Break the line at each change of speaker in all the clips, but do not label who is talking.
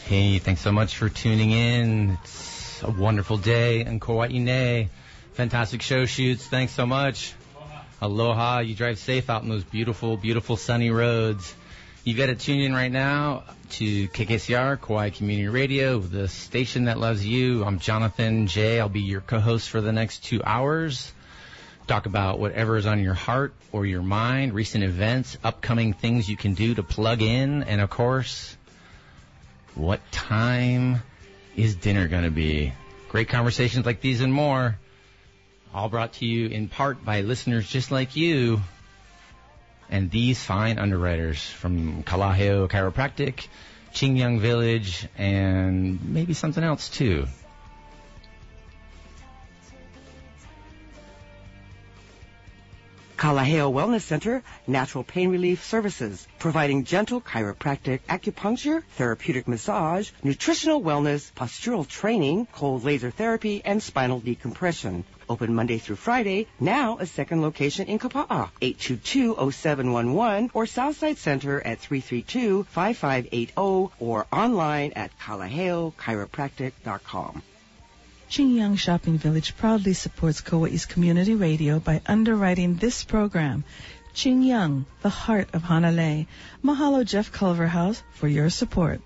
Hey, thanks so much for tuning in. It's a wonderful day in Kauai. Fantastic show shoots. Thanks so much. Aloha. You drive safe out in those beautiful, beautiful sunny roads. You got to tune in right now to KKCR, Kauai Community Radio, the station that loves you. I'm Jonathan J. I'll be your co-host for the next 2 hours. Talk about whatever is on your heart or your mind, recent events, upcoming things you can do to plug in, and of course, what time is dinner going to be? Great conversations like these and more, all brought to you in part by listeners just like you and these fine underwriters from Kalaheo Chiropractic, Qingyang Village, and maybe something else too.
Kalaheo Wellness Center, natural pain relief services, providing gentle chiropractic, acupuncture, therapeutic massage, nutritional wellness, postural training, cold laser therapy, and spinal decompression. Open Monday through Friday, now a second location in Kapa'a, 822-0711, or Southside Center at 332-5580, or online at kalaheochiropractic.com.
Qingyang Shopping Village proudly supports Kauai's community radio by underwriting this program. Qingyang, the heart of Hanalei. Mahalo, Jeff Culverhouse, for your support.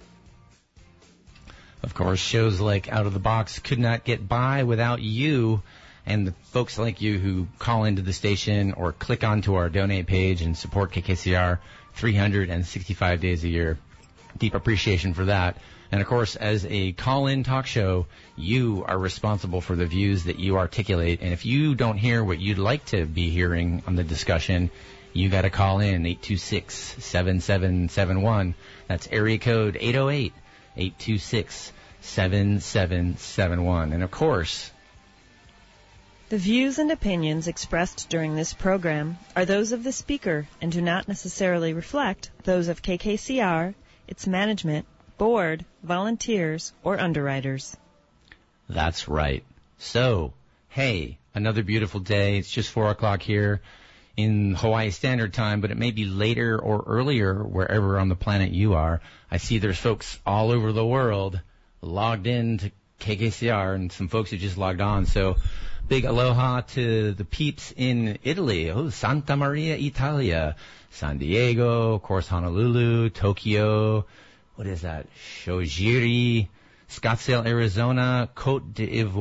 Of course, shows like Out of the Box could not get by without you and the folks like you who call into the station or click onto our donate page and support KKCR 365 days a year. Deep appreciation for that. And, of course, as a call-in talk show, you are responsible for the views that you articulate. And if you don't hear what you'd like to be hearing on the discussion, you got to call in 826-7771. That's area code 808-826-7771. And, of course,
the views and opinions expressed during this program are those of the speaker and do not necessarily reflect those of KKCR, its management, board, volunteers, or underwriters.
That's right. So, hey, another beautiful day. It's just 4 o'clock here in Hawaii Standard Time, but it may be later or earlier wherever on the planet you are. I see there's folks all over the world logged in to KKCR and some folks who just logged on. So, big aloha to the peeps in Italy. Oh, Santa Maria, Italia. San Diego, of course, Honolulu, Tokyo. What is that? Shojiri, Scottsdale, Arizona, Côte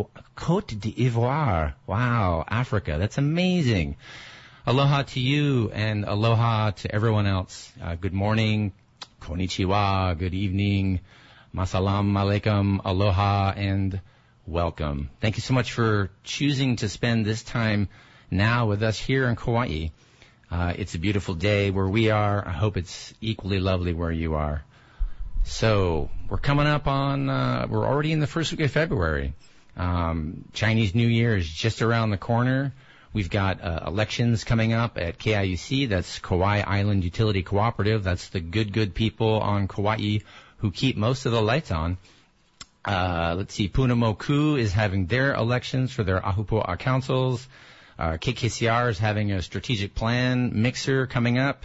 d'Ivoire. Wow, Africa. That's amazing. Aloha to you and aloha to everyone else. Good morning, konnichiwa, good evening, masalam alaikum, aloha, and welcome. Thank you so much for choosing to spend this time now with us here in Kauai. It's a beautiful day where we are. I hope it's equally lovely where you are. So we're coming up on, we're already in the first week of February. Chinese New Year is just around the corner. We've got elections coming up at KIUC. That's Kauai Island Utility Cooperative. That's the good people on Kauai who keep most of the lights on. Let's see, Punamoku is having their elections for their Ahupua'a councils. KKCR is having a strategic plan mixer coming up.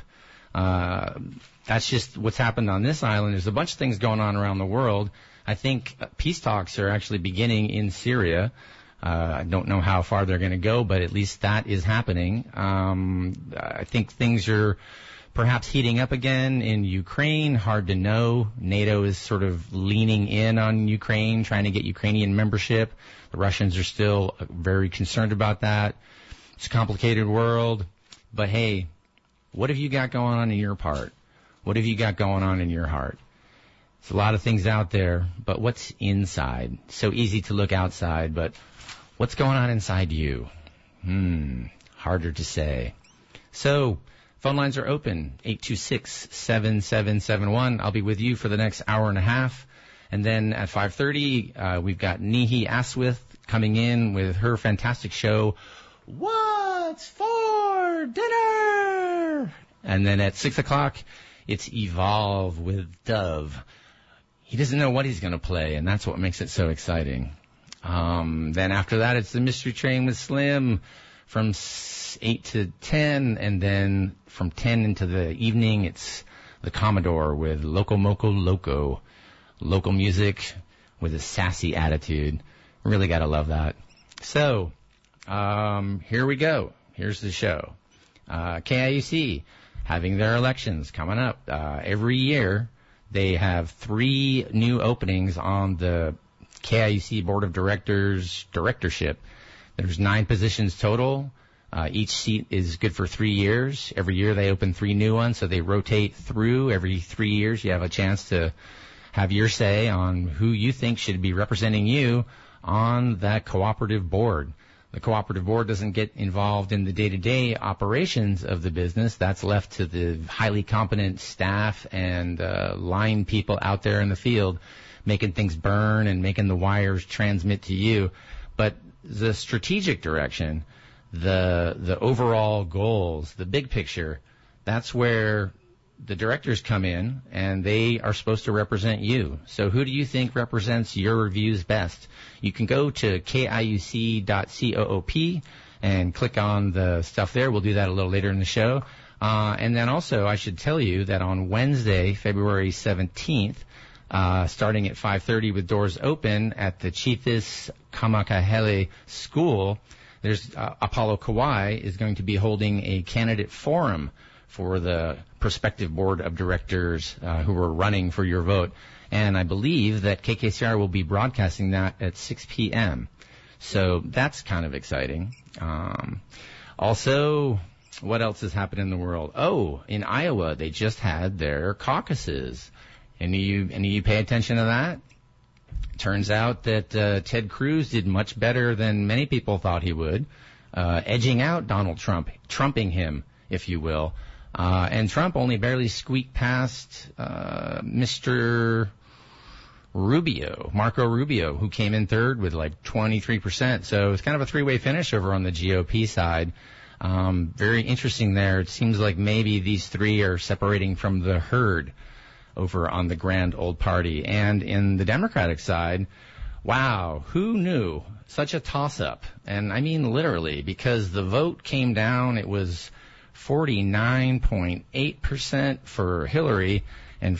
That's just what's happened on this island. There's a bunch of things going on around the world. I think peace talks are actually beginning in Syria. I don't know how far they're going to go, but at least that is happening. I think things are perhaps heating up again in Ukraine. Hard to know. NATO is sort of leaning in on Ukraine, trying to get Ukrainian membership. The Russians are still very concerned about that. It's a complicated world. But, hey, what have you got going on in your part? What have you got going on in your heart? There's a lot of things out there, but what's inside? So easy to look outside, but what's going on inside you? Harder to say. So, phone lines are open, 826-7771. I'll be with you for the next hour and a half. And then at 5:30, we've got Nihi Aswith coming in with her fantastic show, What's for Dinner? And then at 6 o'clock, it's Evolve with Dove. He doesn't know what he's going to play, and that's what makes it so exciting. Then after that, it's the Mystery Train with Slim from 8 to 10, and then from 10 into the evening, it's the Commodore with Loco Moco Loco. local music with a sassy attitude. Really got to love that. So, here we go. Here's the show. KIUC having their elections coming up. Every year, they have 3 new openings on the KIUC Board of Directors directorship. There's 9 positions total. Each seat is good for 3 years. Every year they open 3 new ones, so they rotate through. Every 3 years you have a chance to have your say on who you think should be representing you on that cooperative board. The cooperative board doesn't get involved in the day-to-day operations of the business. That's left to the highly competent staff and line people out there in the field making things burn and making the wires transmit to you. But the strategic direction, the overall goals, the big picture, that's where the directors come in, and they are supposed to represent you. So who do you think represents your views best? You can go to kiuc.coop and click on the stuff there. We'll do that a little later in the show. And then also, I should tell you that on Wednesday, February 17th, starting at 5:30 with doors open at the Chiefis Kamakahele School, there's Apollo Kawai is going to be holding a candidate forum for the prospective board of directors who are running for your vote. And I believe that KKCR will be broadcasting that at 6 p.m. So that's kind of exciting. Also, what else has happened in the world? Oh, in Iowa, they just had their caucuses. Any of you pay attention to that? Turns out that Ted Cruz did much better than many people thought he would, edging out Donald Trump, trumping him, if you will. And Trump only barely squeaked past Mr. Rubio, Marco Rubio, who came in third with like 23%. So it's kind of a 3-way finish over on the GOP side. Very interesting there. It seems like maybe these 3 are separating from the herd over on the grand old party. And in the Democratic side, wow, who knew? Such a toss-up. And I mean literally, because the vote came down, it was 49.8% for Hillary and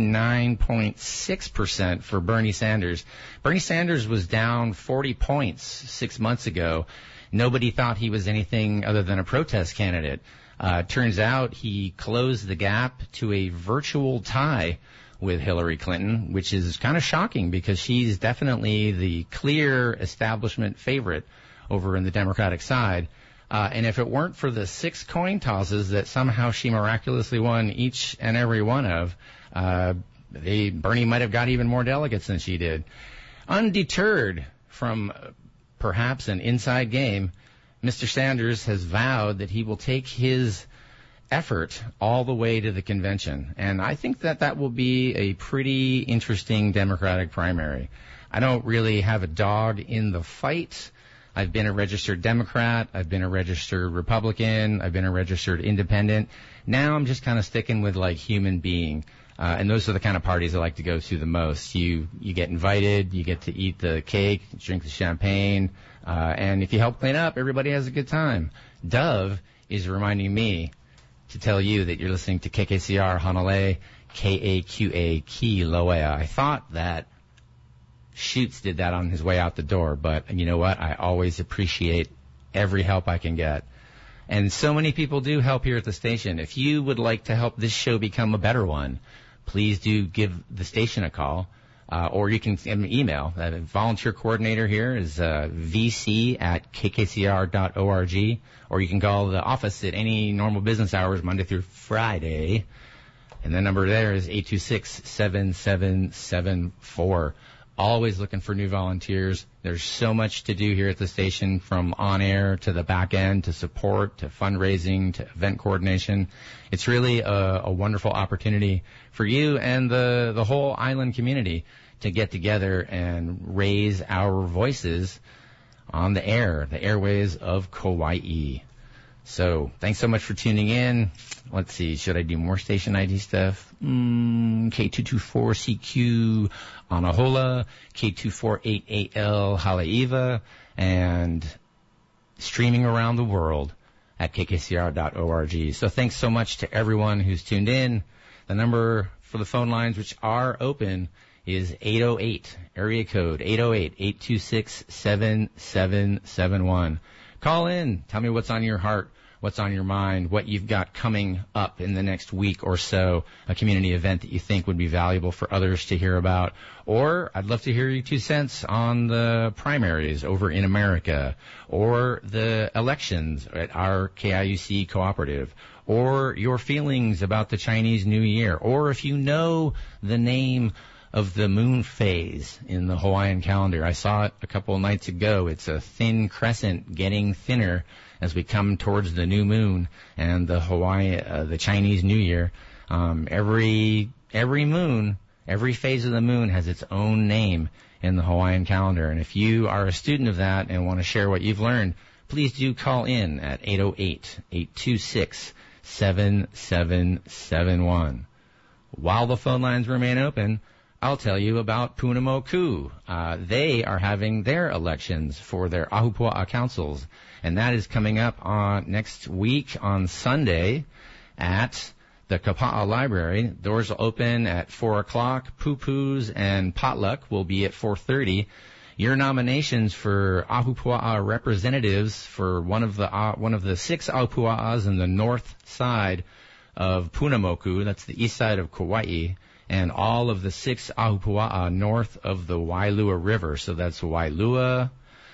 49.6% for Bernie Sanders. Bernie Sanders was down 40 points 6 months ago. Nobody thought he was anything other than a protest candidate. Turns out he closed the gap to a virtual tie with Hillary Clinton, which is kind of shocking because she's definitely the clear establishment favorite over in the Democratic side. And if it weren't for the 6 coin tosses that somehow she miraculously won each and every one of, Bernie might have got even more delegates than she did. Undeterred from perhaps an inside game, Mr. Sanders has vowed that he will take his effort all the way to the convention. And I think that that will be a pretty interesting Democratic primary. I don't really have a dog in the fight. I've been a registered Democrat. I've been a registered Republican. I've been a registered independent. Now I'm just kind of sticking with like human being. And those are the kind of parties I like to go to the most. You get invited, you get to eat the cake, drink the champagne, and if you help clean up, everybody has a good time. Dove is reminding me to tell you that you're listening to KKCR Hanalei, KAQA Kilauea. I thought that Schutz did that on his way out the door, but you know what? I always appreciate every help I can get. And so many people do help here at the station. If you would like to help this show become a better one, please do give the station a call, or you can send an email. The volunteer coordinator here is vc@kkcr.org, or you can call the office at any normal business hours, Monday through Friday. And the number there is 826-7774. Always looking for new volunteers. There's so much to do here at the station, from on-air to the back end to support to fundraising to event coordination. It's really a wonderful opportunity for you and the whole island community to get together and raise our voices on the air, the airways of Kauai. So thanks so much for tuning in. Let's see, should I do more station ID stuff? K224CQ Anahola, K248AL Haleiwa, and streaming around the world at kkcr.org. So thanks so much to everyone who's tuned in. The number for the phone lines, which are open, is 808, area code 808-826-7771. Call in. Tell me what's on your heart, what's on your mind, what you've got coming up in the next week or so, a community event that you think would be valuable for others to hear about. Or I'd love to hear your 2 cents on the primaries over in America, or the elections at our KIUC cooperative, or your feelings about the Chinese New Year, or if you know the name of the moon phase in the Hawaiian calendar. I saw it a couple of nights ago. It's a thin crescent getting thinner as we come towards the new moon and the Chinese New Year. Every moon, every phase of the moon has its own name in the Hawaiian calendar. And if you are a student of that and want to share what you've learned, please do call in at 808-826-7771. While the phone lines remain open, I'll tell you about Punamoku. They are having their elections for their Ahupua'a councils, and that is coming up next week on Sunday at the Kapa'a Library. Doors will open at 4 o'clock. Pupus and potluck will be at 4:30. Your nominations for Ahupua'a representatives for one of the 6 Ahupua'as in the north side of Punamoku, that's the east side of Kauai, and all of the 6 Ahupua'a north of the Wailua River. So that's Wailua,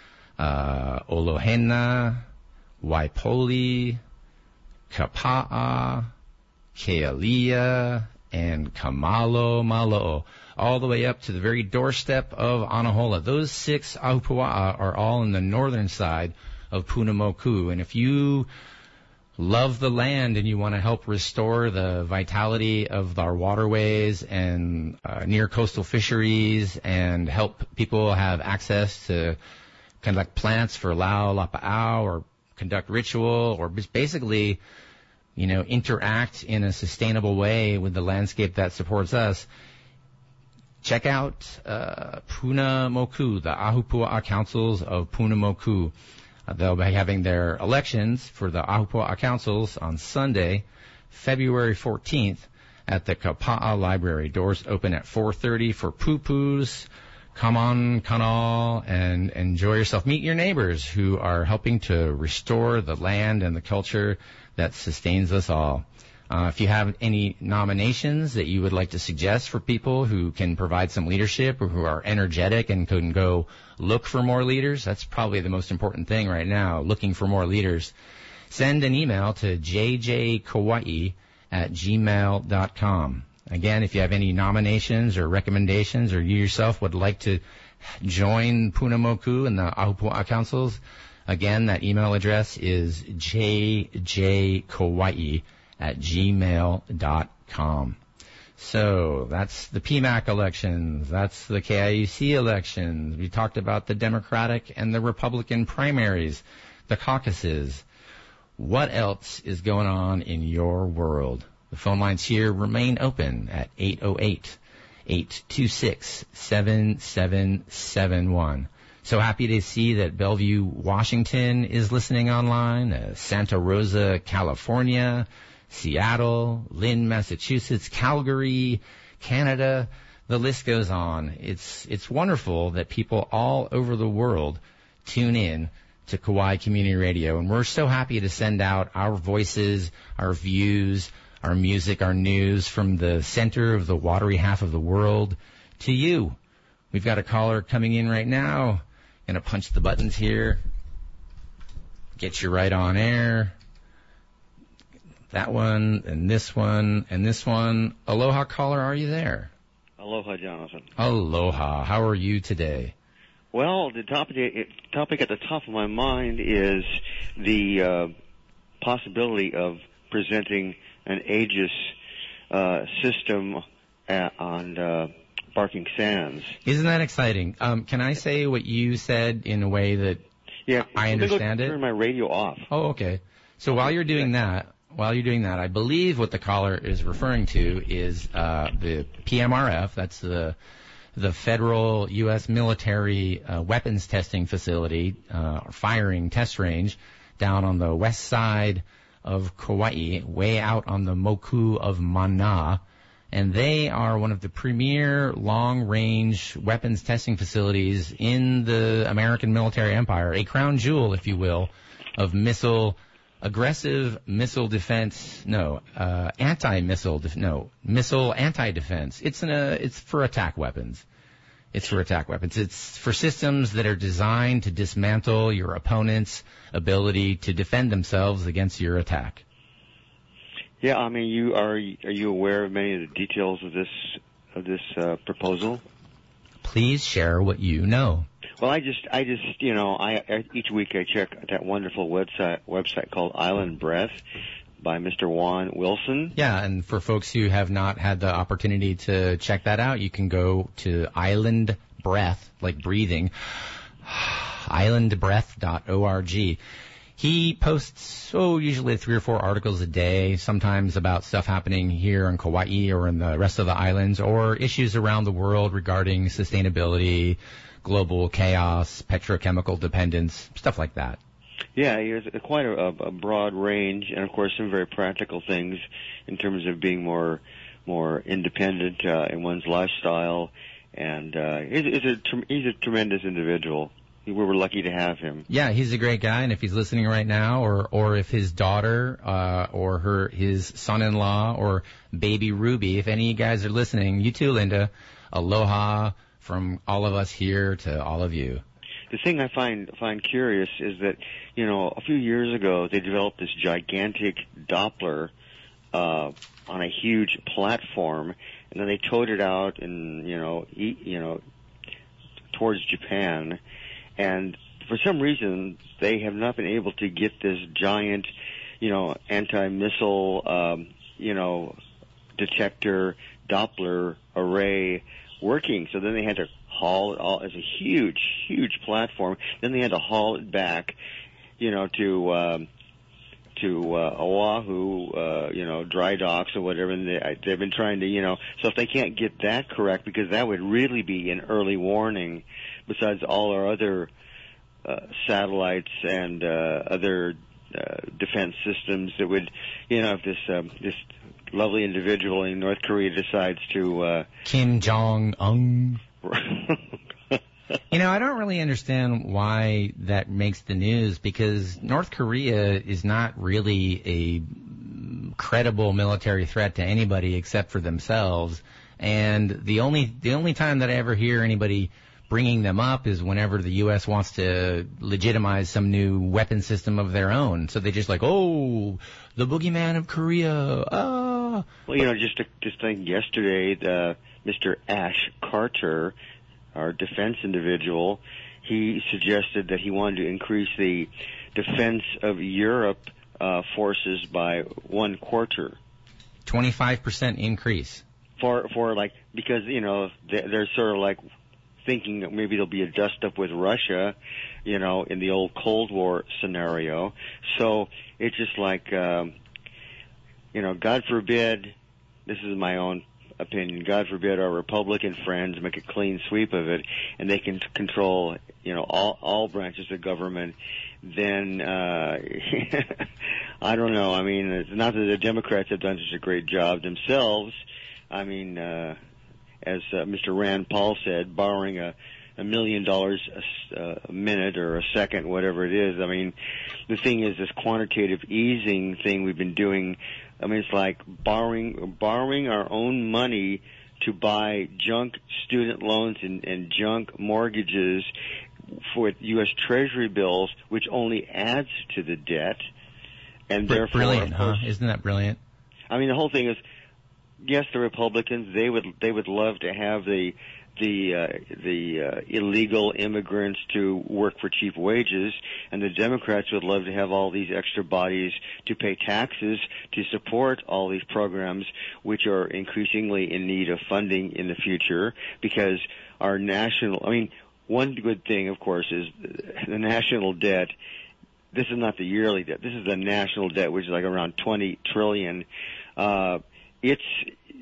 Olohena, Waipoli, Kapa'a, Kealia, and Kamalo Malo'o, all the way up to the very doorstep of Anahola. Those 6 Ahupua'a are all in the northern side of Punamoku. And if you love the land and you want to help restore the vitality of our waterways and near coastal fisheries and help people have access to conduct plants for Lau Lapa'au or conduct ritual or basically, interact in a sustainable way with the landscape that supports us, check out Punamoku, the Ahupua'a Councils of Punamoku. They'll be having their elections for the Ahupua'a Councils on Sunday, February 14th at the Kapa'a Library. Doors open at 4:30 for pupus. Come on, kanal, and enjoy yourself. Meet your neighbors who are helping to restore the land and the culture that sustains us all. If you have any nominations that you would like to suggest for people who can provide some leadership or who are energetic and can go look for more leaders, that's probably the most important thing right now, looking for more leaders. Send an email to jjkauai@gmail.com. Again, if you have any nominations or recommendations or you yourself would like to join Punamoku and the Ahupua'a Councils, again, that email address is jjkauai@gmail.com. So that's the PMAC elections. That's the KIUC elections. We talked about the Democratic and the Republican primaries, the caucuses. What else is going on in your world? The phone lines here remain open at 808-826-7771. So happy to see that Bellevue, Washington is listening online, Santa Rosa, California, Seattle, Lynn, Massachusetts, Calgary, Canada. The list goes on. It's wonderful that people all over the world tune in to Kauai Community Radio, and we're so happy to send out our voices, our views, our music, our news from the center of the watery half of the world to you. We've got a caller coming in right now. Gonna punch the buttons here. Get you right on air. That one, and this one, and this one. Aloha, caller, are you there?
Aloha, Jonathan.
Aloha. How are you today?
Well, the topic at the top of my mind is the possibility of presenting an Aegis system on Barking Sands.
Isn't that exciting? Can I say what you said in a way that I understand it?
Turn my radio off.
Oh, okay. So while you're doing that, I believe what the caller is referring to is the PMRF. That's the federal U.S. military weapons testing facility, firing test range down on the west side of Kauai, way out on the Moku of Mana. And they are one of the premier long-range weapons testing facilities in the American military empire, a crown jewel, if you will, of missile anti-defense. It's for attack weapons. It's for systems that are designed to dismantle your opponent's ability to defend themselves against your attack.
Yeah, I mean, are you aware of many of the details of this proposal? Please
share what you know.
Well, I just each week I check that wonderful website called Island Breath by Mr. Juan Wilson.
Yeah, and for folks who have not had the opportunity to check that out, you can go to Island Breath, like breathing, islandbreath.org. He posts, usually 3 or 4 articles a day, sometimes about stuff happening here in Kauai or in the rest of the islands, or issues around the world regarding sustainability, global chaos, petrochemical dependence, stuff like that.
Yeah, he has quite a broad range, and of course some very practical things in terms of being more independent in one's lifestyle, and he's a tremendous individual. We were lucky to have him.
Yeah, he's a great guy, and if he's listening right now, or if his daughter, or his son-in-law, or baby Ruby, if any of you guys are listening, you too, Linda, aloha from all of us here to all of you.
The thing I find curious is that, a few years ago they developed this gigantic Doppler on a huge platform, and then they towed it out and towards Japan. And for some reason, they have not been able to get this giant, anti-missile, detector Doppler array working. So then they had to haul it all as a huge, huge platform. Then they had to haul it back, to Oahu, dry docks or whatever. And they've been trying to, so if they can't get that correct, because that would really be an early warning, besides all our other satellites and other defense systems that would, if this lovely individual in North Korea decides to
Kim Jong-un. I don't really understand why that makes the news, because North Korea is not really a credible military threat to anybody except for themselves. And the only time that I ever hear anybody bringing them up is whenever the U.S. wants to legitimize some new weapon system of their own. So they just the boogeyman of Korea. Ah.
Well, just think yesterday, Mr. Ash Carter, our defense individual, he suggested that he wanted to increase the defense of Europe forces by 1/4.
25% increase.
Because, they're sort of thinking that maybe there'll be a dust-up with Russia, in the old Cold War scenario. So it's just God forbid, this is my own opinion, God forbid our Republican friends make a clean sweep of it, and they can control, all branches of government, then, I don't know. I mean, it's not that the Democrats have done such a great job themselves. I mean, as Mr. Rand Paul said, borrowing $1 million a minute or a second, whatever it is. I mean, the thing is, this quantitative easing thing we've been doing, I mean, it's like borrowing our own money to buy junk student loans and junk mortgages for U.S. Treasury bills, which only adds to the debt. And therefore,
brilliant, huh? Isn't that brilliant?
I mean, the whole thing is, yes, the Republicans, they would love to have the illegal immigrants to work for cheap wages, and the Democrats would love to have all these extra bodies to pay taxes to support all these programs, which are increasingly in need of funding in the future, because our one good thing, of course, is the national debt. This is not the yearly debt. This is the national debt, which is around $20 trillion.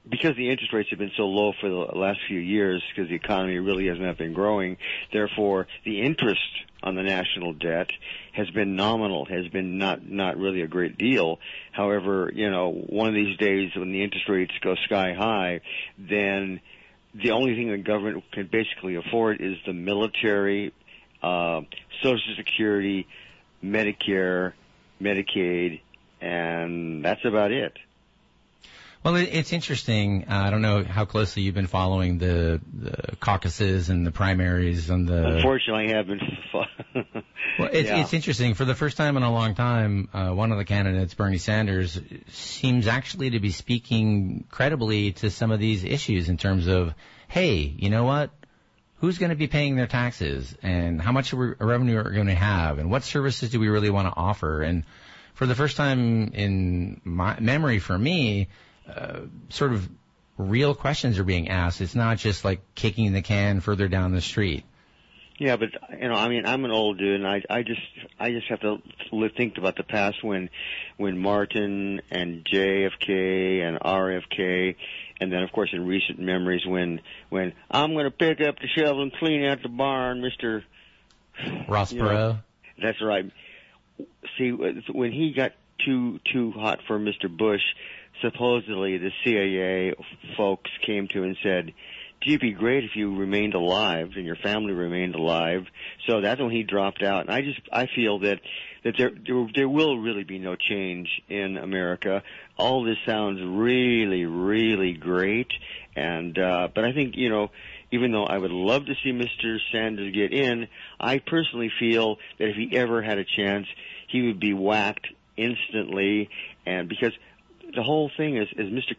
because the interest rates have been so low for the last few years, because the economy really has not been growing, therefore the interest on the national debt has been nominal, has been not really a great deal. However, one of these days when the interest rates go sky high, then the only thing the government can basically afford is the military, Social Security, Medicare, Medicaid, and that's about it.
Well, it's interesting. I don't know how closely you've been following the caucuses and the primaries and the.
Unfortunately, I haven't.
Well, it's interesting. For the first time in a long time, one of the candidates, Bernie Sanders, seems actually to be speaking credibly to some of these issues in terms of, hey, you know what? Who's going to be paying their taxes, and how much revenue are we going to have, and what services do we really want to offer? And for the first time in my memory, for me, sort of real questions are being asked. It's not just like kicking the can further down the street.
Yeah, but I'm an old dude, and I just have to think about the past when Martin and JFK and RFK, and then of course in recent memories when I'm going to pick up the shovel and clean out the barn, Mr.
Ross Perot.
That's right. See, when he got too hot for Mr. Bush, supposedly the CIA folks came to him and said, "It'd be great if you remained alive and your family remained alive." So that's when he dropped out. And I feel that there will really be no change in America. All this sounds really, really great, and but I think even though I would love to see Mr. Sanders get in, I personally feel that if he ever had a chance, he would be whacked instantly, and because the whole thing is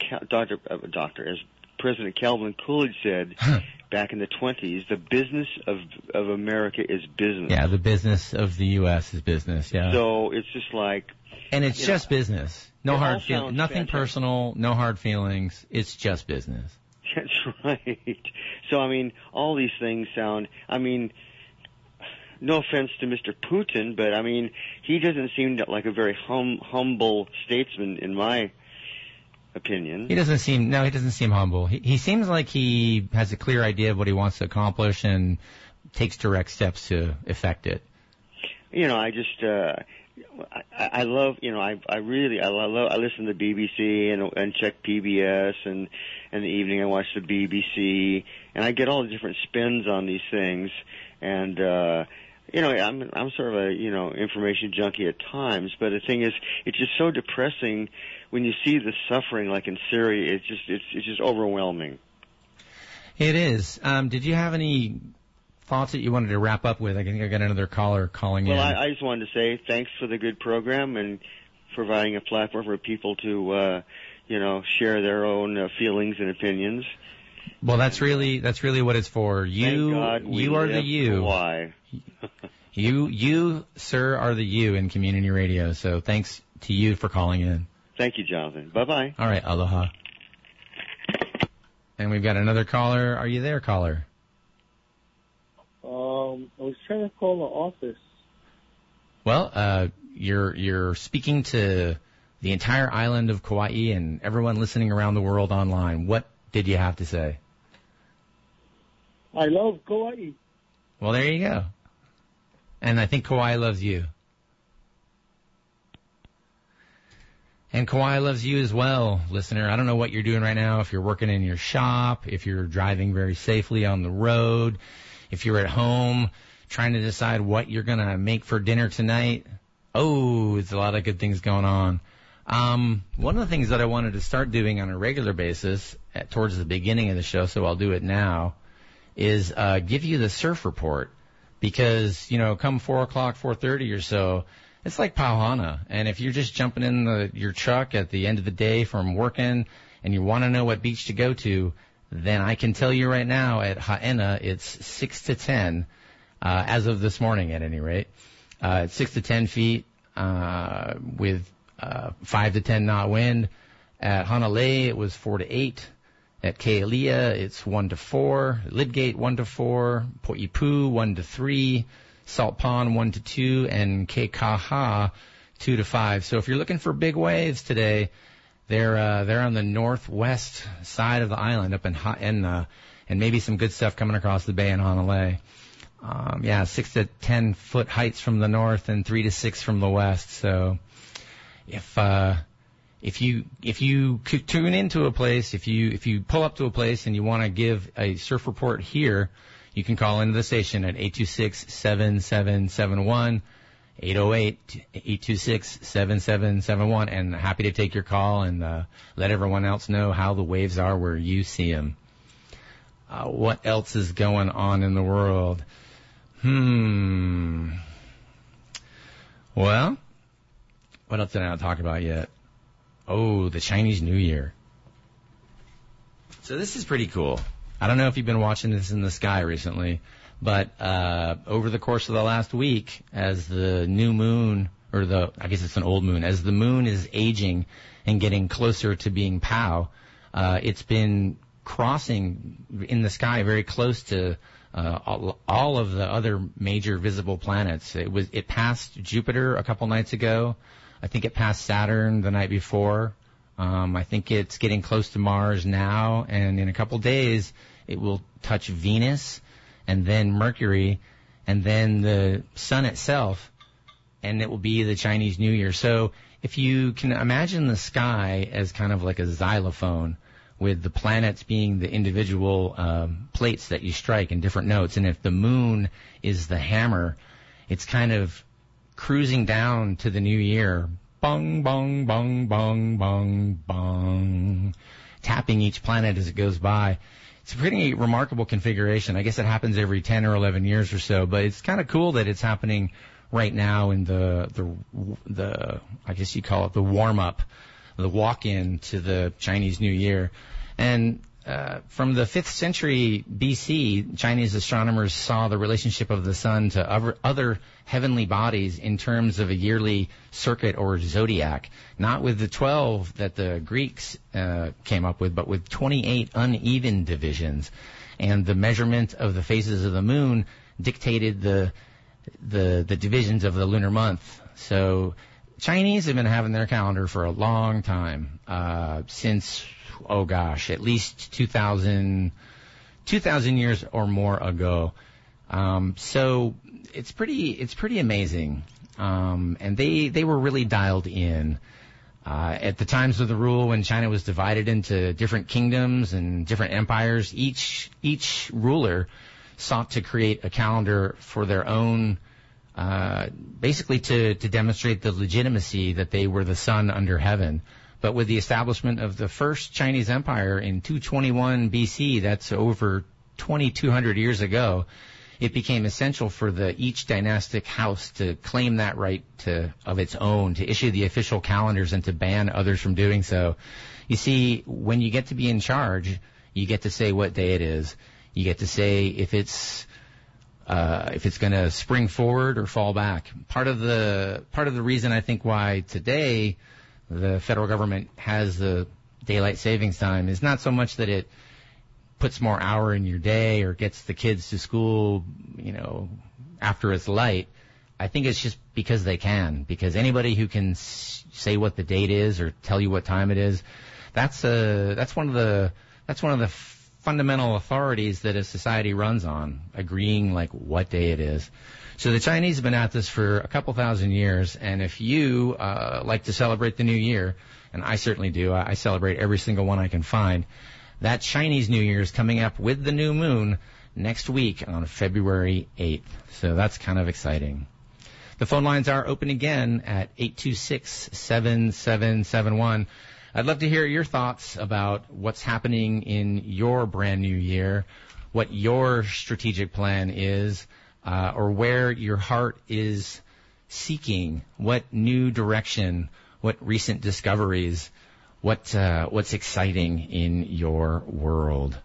as President Calvin Coolidge said back in the 1920s, the business of America is business.
Yeah, the business of the U.S. is business, yeah.
So it's just like...
And it's just business. No hard feelings. Nothing
fantastic.
Personal, no hard feelings. It's just business.
That's right. So, all these things sound... no offense to Mr. Putin, but, he doesn't seem like a very humble statesman in my opinion. He doesn't
seem humble. He seems like he has a clear idea of what he wants to accomplish and takes direct steps to effect it.
I love, I listen to BBC and check PBS, and in the evening I watch the BBC, and I get all the different spins on these things, and I'm sort of a information junkie at times, but the thing is, it's just so depressing when you see the suffering, like in Syria. It's just overwhelming.
It is. Did you have any thoughts that you wanted to wrap up with? I think I got another caller calling in.
Well, I just wanted to say thanks for the good program and providing a platform for people to share their own feelings and opinions.
Well, that's really what it's for. You,
Thank God
you are the you.
Why?
You, sir, are the you in community radio. So thanks to you for calling in.
Thank you, Jonathan. Bye-bye.
All right, aloha. And we've got another caller. Are you there, caller?
I was trying to call the office.
Well, you're speaking to the entire island of Kauai and everyone listening around the world online. What did you have to say?
I love Kauai.
Well, there you go. And I think Kauai loves you. And Kauai loves you as well, listener. I don't know what you're doing right now, if you're working in your shop, if you're driving very safely on the road, if you're at home trying to decide what you're going to make for dinner tonight. Oh, it's a lot of good things going on. One of the things that I wanted to start doing on a regular basis towards the beginning of the show, so I'll do it now, is give you the surf report. Because, come 4 o'clock, 4:30 or so, it's like Pauhana. And if you're just jumping in your truck at the end of the day from working and you want to know what beach to go to, then I can tell you right now at Haena it's 6 to 10, as of this morning at any rate. It's 6 to 10 feet with 5 to 10 knot wind. At Hanalei it was 4 to 8. At Kealia, it's 1 to 4. Lidgate, 1 to 4. Poipu, 1 to 3. Salt Pond, 1 to 2. And Keikaha, 2 to 5. So if you're looking for big waves today, They're on the northwest side of the island, up and maybe some good stuff coming across the bay in Honolulu. 6 to 10 foot heights from the north and 3 to 6 from the west. So if you could tune into a place, if you pull up to a place and you want to give a surf report here, you can call into the station at 826-7771, 808-826-7771, and happy to take your call and let everyone else know how the waves are where you see them. What else is going on in the world? Well, what else did I not talk about yet? Oh, the Chinese New Year. So this is pretty cool. I don't know if you've been watching this in the sky recently, but over the course of the last week, as the new moon, I guess it's an old moon, as the moon is aging and getting closer to being Pao, it's been crossing in the sky very close to all of the other major visible planets. It passed Jupiter a couple nights ago. I think it passed Saturn the night before. I think it's getting close to Mars now, and in a couple days it will touch Venus, and then Mercury, and then the Sun itself, and it will be the Chinese New Year. So if you can imagine the sky as kind of like a xylophone, with the planets being the individual plates that you strike in different notes, and if the moon is the hammer, it's kind of cruising down to the new year, bong, bong, bong, bong, bong, bong, tapping each planet as it goes by. It's a pretty remarkable configuration. I guess it happens every 10 or 11 years or so, but it's kind of cool that it's happening right now in the I guess you call it the warm-up, the walk-in to the Chinese New Year. And from the 5th century BC, Chinese astronomers saw the relationship of the sun to other heavenly bodies in terms of a yearly circuit or zodiac, not with the 12 that the Greeks came up with, but with 28 uneven divisions. And the measurement of the phases of the moon dictated the divisions of the lunar month. So Chinese have been having their calendar for a long time, since, at least 2,000 years or more ago. So it's pretty amazing. And they were really dialed in. At the times of the rule, when China was divided into different kingdoms and different empires, each ruler sought to create a calendar for their own, basically to demonstrate the legitimacy that they were the sun under heaven. But with the establishment of the first Chinese empire in 221 BC, that's over 2,200 years ago, it became essential for each dynastic house to claim that right of its own, to issue the official calendars and to ban others from doing so. You see, when you get to be in charge, you get to say what day it is. You get to say if it's going to spring forward or fall back. Part of the reason I think why today the federal government has the daylight savings time is not so much that it puts more hour in your day or gets the kids to school, after it's light. I think it's just because they can. Because anybody who can say what the date is or tell you what time it is, that's one of the fundamental authorities that a society runs on, agreeing like what day it is. So the Chinese have been at this for a couple thousand years, and if you like to celebrate the new year, and I certainly do, I celebrate every single one I can find, that Chinese New Year is coming up with the new moon next week on February 8th. So that's kind of exciting. The phone lines are open again at 826-7771. I'd love to hear your thoughts about what's happening in your brand new year, what your strategic plan is, or where your heart is seeking, what new direction, what recent discoveries, what's exciting in your world.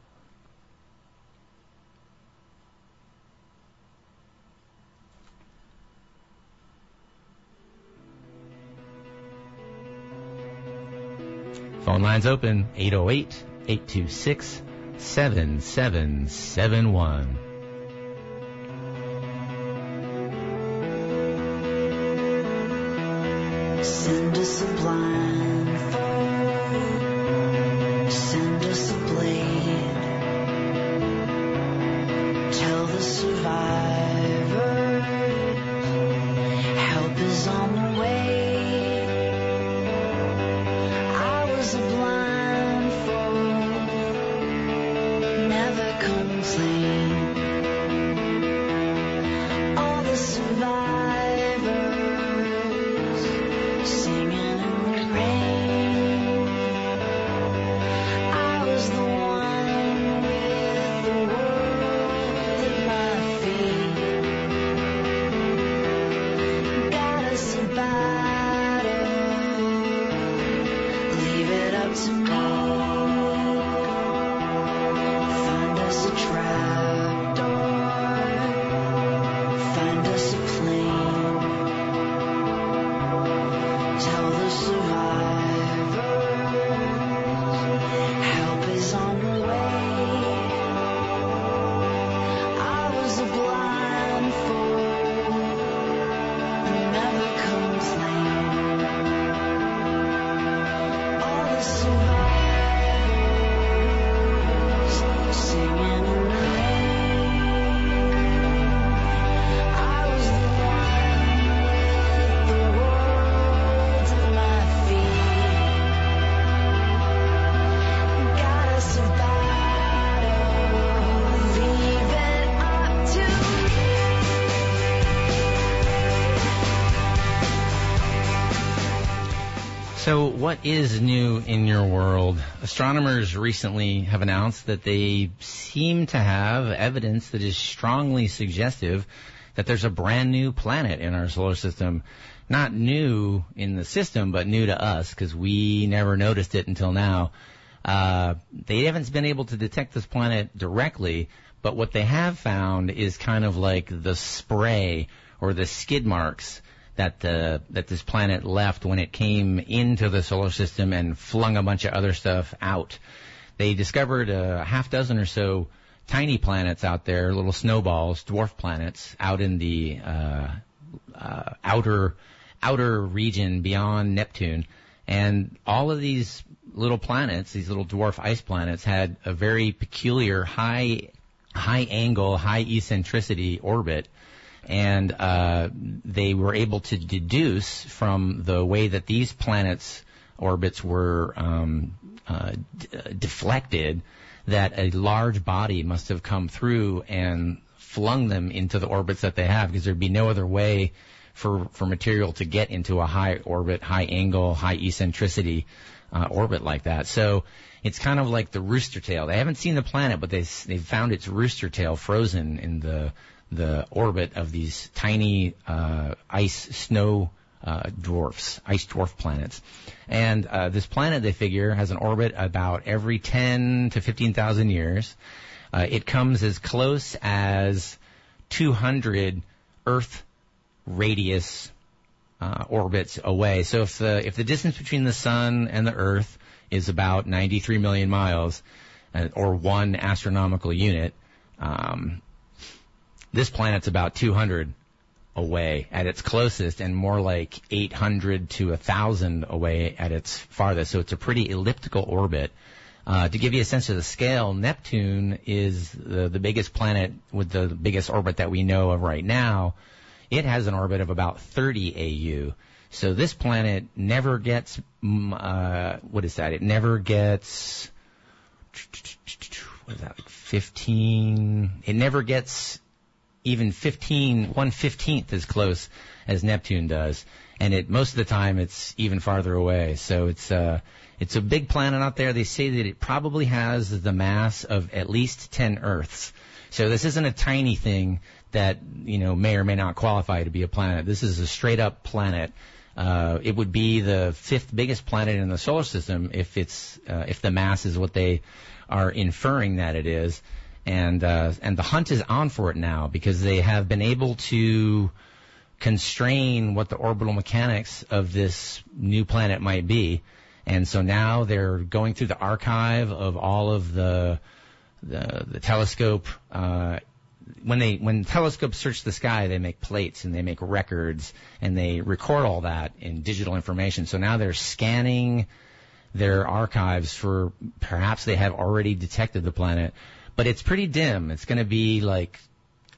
Phone lines open, 808-826-7771.
Send a sublime survivors, help is on the way. I was a blind fool, never complain. All the survivors singing in the rain. I was the one with the world at my feet. Got us a battle, leave it up to me. Find us a trapdoor, find us a plane. Tell the survivors, help is on the way. I was a blind fool, never complained. All the survivors singing in the rain. I was the one with the world at my feet. Got us a battle, leave it up to
So what is new in your world? Astronomers recently have announced that they seem to have evidence that is strongly suggestive that there's a brand new planet in our solar system. Not new in the system, but new to us because we never noticed it until now. They haven't been able to detect this planet directly, but what they have found is kind of like the spray or the skid marks that this planet left when it came into the solar system and flung a bunch of other stuff out. They discovered a half dozen or so tiny planets out there, little snowballs, dwarf planets, out in the outer region beyond Neptune. And all of these little planets, these little dwarf ice planets, had a very peculiar high angle, high eccentricity orbit. And they were able to deduce from the way that these planets' orbits were deflected that a large body must have come through and flung them into the orbits that they have, because there'd be no other way for material to get into a high orbit, high angle, high eccentricity orbit like that. So it's kind of like the rooster tail. They haven't seen the planet, but they've found its rooster tail frozen in the orbit of these tiny ice dwarf planets. And this planet, they figure, has an orbit about every 10 to 15,000 years. It comes as close as 200 Earth radius orbits away. So if the distance between the Sun and the Earth is about 93 million miles, or 1 astronomical unit, this planet's about 200 away at its closest, and more like 800 to 1,000 away at its farthest. So it's a pretty elliptical orbit. To give you a sense of the scale, Neptune is the biggest planet with the biggest orbit that we know of right now. It has an orbit of about 30 AU. So this planet never gets, what is that? It never gets, what is that, like 15? It never gets even 1/15th as close as Neptune does. And most of the time it's even farther away. So it's a big planet out there. They say that it probably has the mass of at least 10 Earths. So this isn't a tiny thing that, may or may not qualify to be a planet. This is a straight up planet. It would be the 5th biggest planet in the solar system if the mass is what they are inferring that it is. And the hunt is on for it now, because they have been able to constrain what the orbital mechanics of this new planet might be. And so now they're going through the archive of all of the telescope. When telescopes search the sky, they make plates and they make records and they record all that in digital information. So now they're scanning their archives for perhaps they have already detected the planet. But it's pretty dim. It's going to be like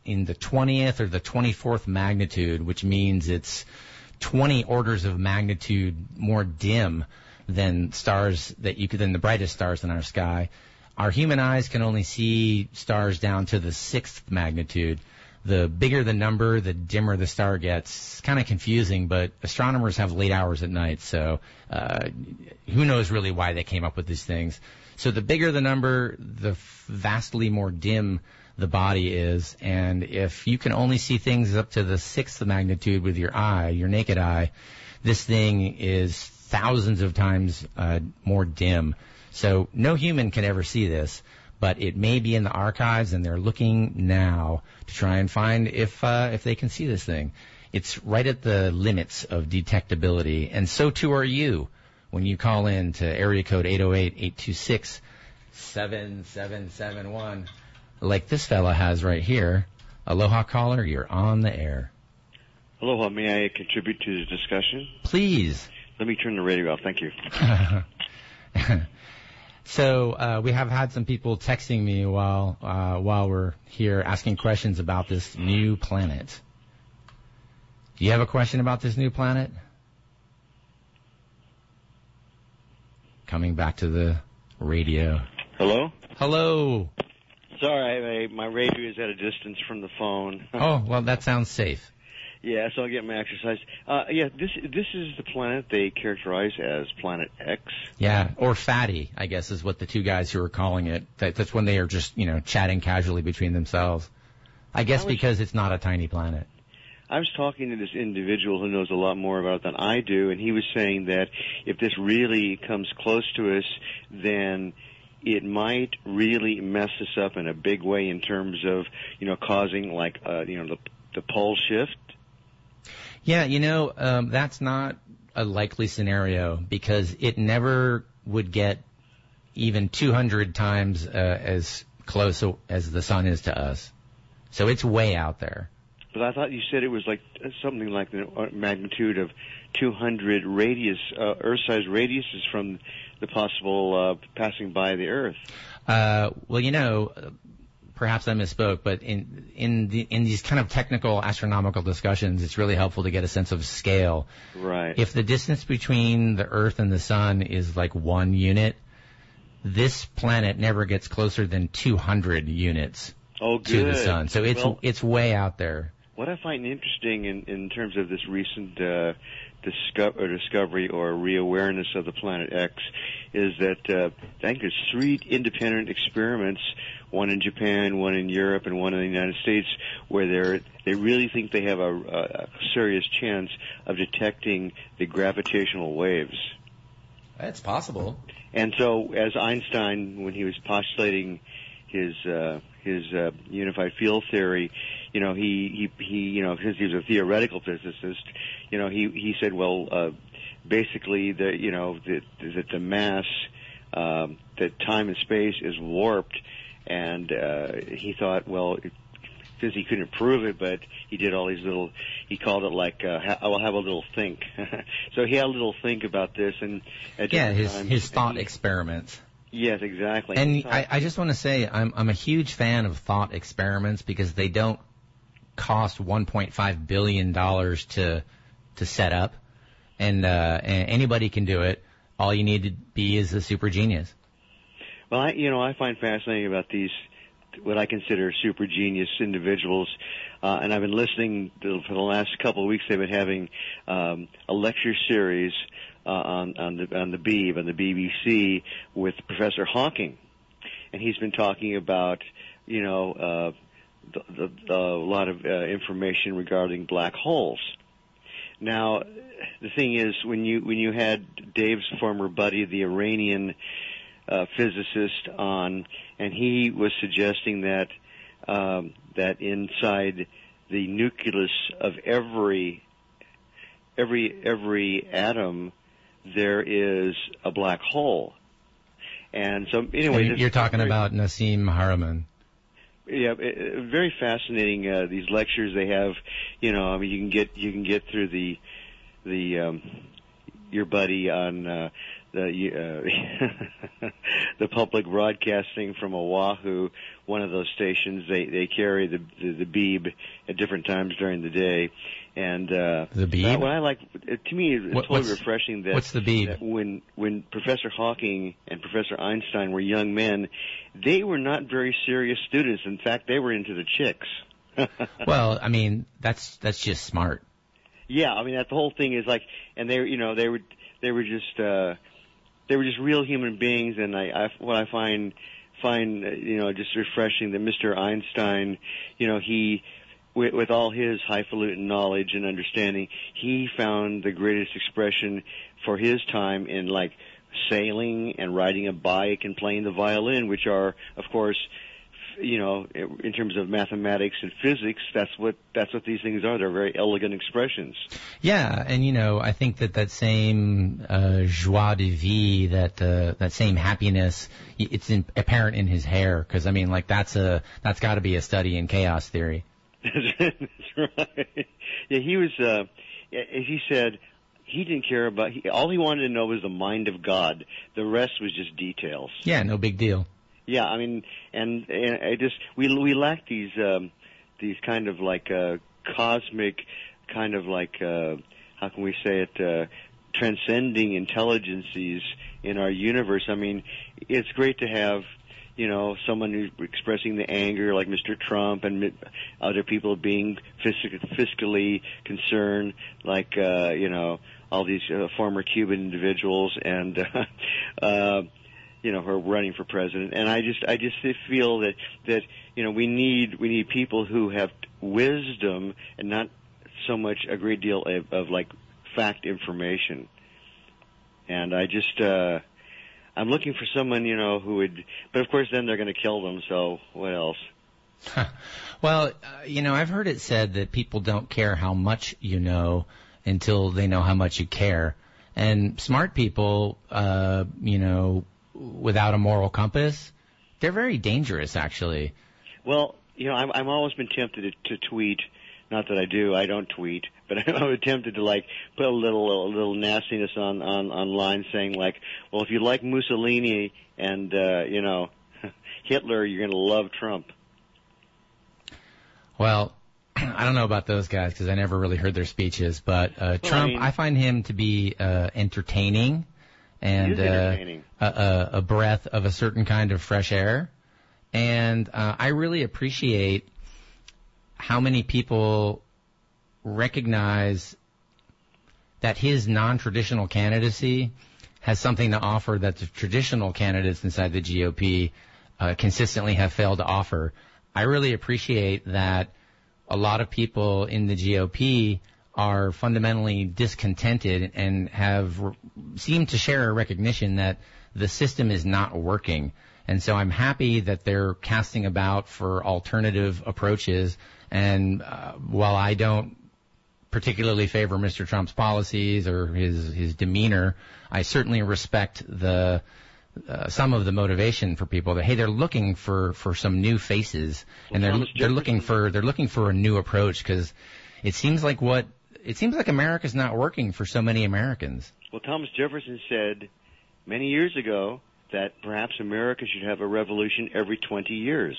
in the 20th or the 24th magnitude, which means it's 20 orders of magnitude more dim than than the brightest stars in our sky. Our human eyes can only see stars down to the 6th magnitude. The bigger the number, the dimmer the star gets. It's kind of confusing, but astronomers have late hours at night, so who knows really why they came up with these things. So the bigger the number, the vastly more dim the body is, and if you can only see things up to the 6th magnitude with your eye, your naked eye, this thing is thousands of times more dim. So no human can ever see this, but it may be in the archives, and they're looking now to try and find if they can see this thing. It's right at the limits of detectability, and so too are you when you call in to area code 808-826-7771, like this fella has right here. Aloha caller, you're on the air.
Aloha, may I contribute to the discussion?
Please.
Let me turn the radio off. Thank you.
So we have had some people texting me while we're here asking questions about this new planet. Do you have a question about this new planet? Coming back to the radio.
Hello?
Hello.
Sorry, my radio is at a distance from the phone.
Oh, well, that sounds safe.
Yeah, so I'll get my exercise. This is the planet they characterize as Planet X.
Yeah, or Fatty, I guess, is what the two guys who are calling it. That's when they are just, chatting casually between themselves. I guess because it's not a tiny planet.
I was talking to this individual who knows a lot more about it than I do, and he was saying that if this really comes close to us, then it might really mess us up in a big way in terms of, causing the pole shift.
Yeah, that's not a likely scenario because it never would get even 200 times as close as the sun is to us. So it's way out there.
But I thought you said it was like something like the magnitude of 200 Earth-sized radiuses from the possible passing by the Earth. Perhaps I misspoke, but in these kind of technical astronomical discussions, it's really helpful to get a sense of scale. Right.
If the distance between the Earth and the Sun is like 1 unit, this planet never gets closer than 200 units to the Sun. So it's way out there. What
I find interesting in terms of this recent discovery or reawareness of the Planet X is that I think there's 3 independent experiments, one in Japan, one in Europe, and one in the United States, where they really think they have a serious chance of detecting the gravitational waves.
That's possible.
And so, as Einstein, when he was postulating his unified field theory, he because he was a theoretical physicist, he said, basically that the mass, that time and space is warped, and he thought, because he couldn't prove it, but he did all these little, he called it like, I will have a little think. So he had a little think about this, and
his thought experiments.
Yes, exactly.
And I just want to say I'm a huge fan of thought experiments because they don't cost $1.5 billion to set up, and anybody can do it. All you need to be is a super genius.
Well, I find fascinating about these, what I consider super genius individuals, and I've been listening for the last couple of weeks. They've been having a lecture series on the Beeb, on the BBC, with Professor Hawking, and he's been talking about a lot of information regarding black holes. Now, the thing is, when you had Dave's former buddy, the Iranian physicist, on, and he was suggesting that that inside the nucleus of every atom there is a black hole. And so, anyway,
you're talking about Nassim Haramein.
Yeah, very fascinating. These lectures they have, you can get through the your buddy on the public broadcasting from Oahu, one of those stations. They carry the beeb at different times during the day, and
the beeb.
What I like, to me, it's totally refreshing that.
What's the beeb?
That when Professor Hawking and Professor Einstein were young men, they were not very serious students. In fact, they were into the chicks.
Well, I mean, that's just smart.
Yeah, I mean that the whole thing is like, and they were just real human beings, and what I find just refreshing that Mr. Einstein, he with all his highfalutin knowledge and understanding, he found the greatest expression for his time in like sailing and riding a bike and playing the violin, which are, of course, in terms of mathematics and physics, that's what these things are. They're very elegant expressions.
Yeah, and I think that same joie de vivre, that same happiness, it's apparent in his hair. Because I mean, like that's got to be a study in chaos theory.
That's right. Yeah, he was. As he said, he didn't care about. All he wanted to know was the mind of God. The rest was just details.
Yeah, no big deal.
Yeah, I mean, and I just we lack these kind of like cosmic kind of like how can we say it, transcending intelligences in our universe. I mean, it's great to have someone who's expressing the anger like Mr. Trump, and other people being fiscally concerned like all these former Cuban individuals and who are running for president. And I just feel that we need people who have wisdom and not so much a great deal of like fact information. And I just I'm looking for someone who would, but of course then they're going to kill them. So what else?
Well, I've heard it said that people don't care how much you know until they know how much you care. And smart people, without a moral compass, they're very dangerous, actually.
Well, I've always been tempted to tweet. Not that I do. I don't tweet, but I'm tempted to like put a little nastiness online, saying like, well, if you like Mussolini and Hitler, you're going to love Trump.
Well, I don't know about those guys because I never really heard their speeches, but Trump, I find him to be entertaining. And a breath of a certain kind of fresh air. And I really appreciate how many people recognize that his non-traditional candidacy has something to offer that the traditional candidates inside the GOP consistently have failed to offer. I really appreciate that a lot of people in the GOP are fundamentally discontented and seem to share a recognition that the system is not working. And so I'm happy that they're casting about for alternative approaches. And while I don't particularly favor Mr. Trump's policies or his demeanor, I certainly respect some of the motivation for people that, hey, they're looking for some new faces, and they're looking for a new approach, because it seems like America's not working for so many Americans.
Well, Thomas Jefferson said many years ago that perhaps America should have a revolution every 20 years.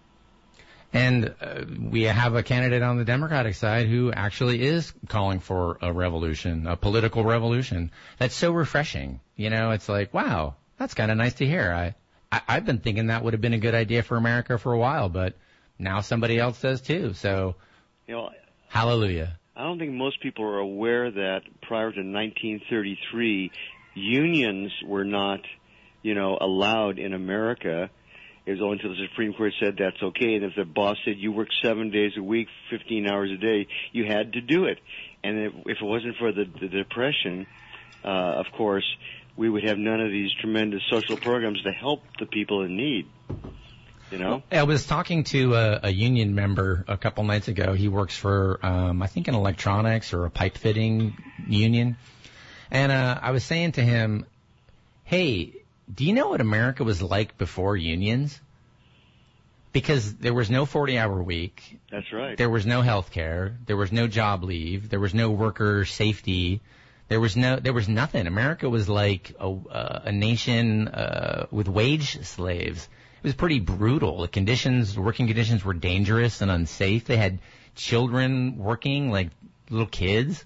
And we have a candidate on the Democratic side who actually is calling for a revolution, a political revolution. That's so refreshing. It's like, wow, that's kind of nice to hear. I've been thinking that would have been a good idea for America for a while, but now somebody else does too. So, hallelujah.
I don't think most people are aware that prior to 1933, unions were not, allowed in America. It was only until the Supreme Court said that's okay. And if the boss said you work 7 days a week, 15 hours a day, you had to do it. And if it wasn't for the Depression, of course, we would have none of these tremendous social programs to help the people in need.
I was talking to a union member a couple nights ago. He works for, I think, an electronics or a pipe fitting union. And I was saying to him, hey, do you know what America was like before unions? Because there was no 40-hour week.
That's right.
There was no health care. There was no job leave. There was no worker safety. There was nothing. America was like a nation with wage slaves. It was pretty brutal. The working conditions were dangerous and unsafe. They had children working like little kids.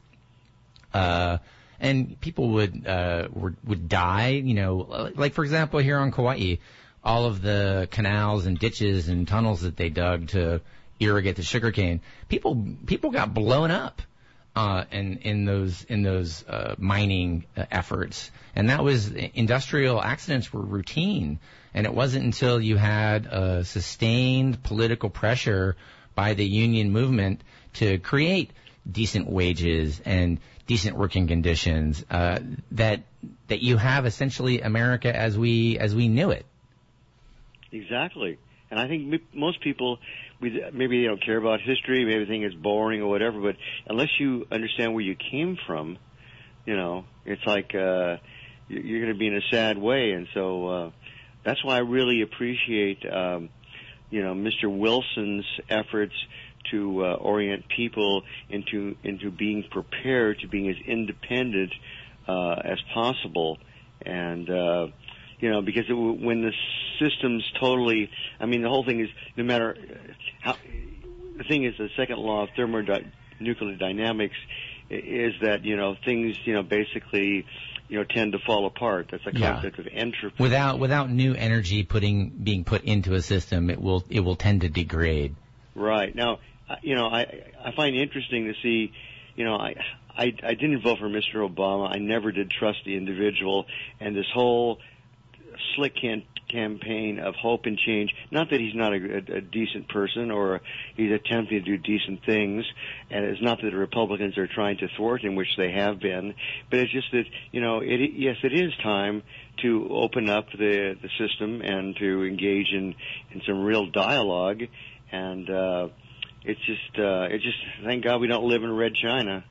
And people would die, you know, like for example here on Kauai, all of the canals and ditches and tunnels that they dug to irrigate the sugarcane, people got blown up in those mining efforts, and that was industrial accidents were routine, and it wasn't until you had sustained political pressure by the union movement to create decent wages and decent working conditions that you have essentially America as we knew it.
Exactly. And I think most people, maybe they don't care about history, maybe they think it's boring or whatever, but unless you understand where you came from, you know, it's like you're going to be in a sad way. And so that's why I really appreciate, Mr. Wilson's efforts to orient people into being prepared, to being as independent as possible. And because when the system's totally, I mean, the whole thing is, no matter how, the thing is, the second law of thermonuclear dynamics is that, things, basically, tend to fall apart. That's the concept of entropy.
Without new energy being put into a system, it will tend to degrade.
Right. Now, I find it interesting to see, I didn't vote for Mr. Obama. I never did trust the individual, and this whole slick campaign of hope and change. Not that he's not a decent person or he's attempting to do decent things, and it's not that the Republicans are trying to thwart him, which they have been, but it's just that, yes, it is time to open up the system and to engage in some real dialogue, and it's just thank God we don't live in Red China.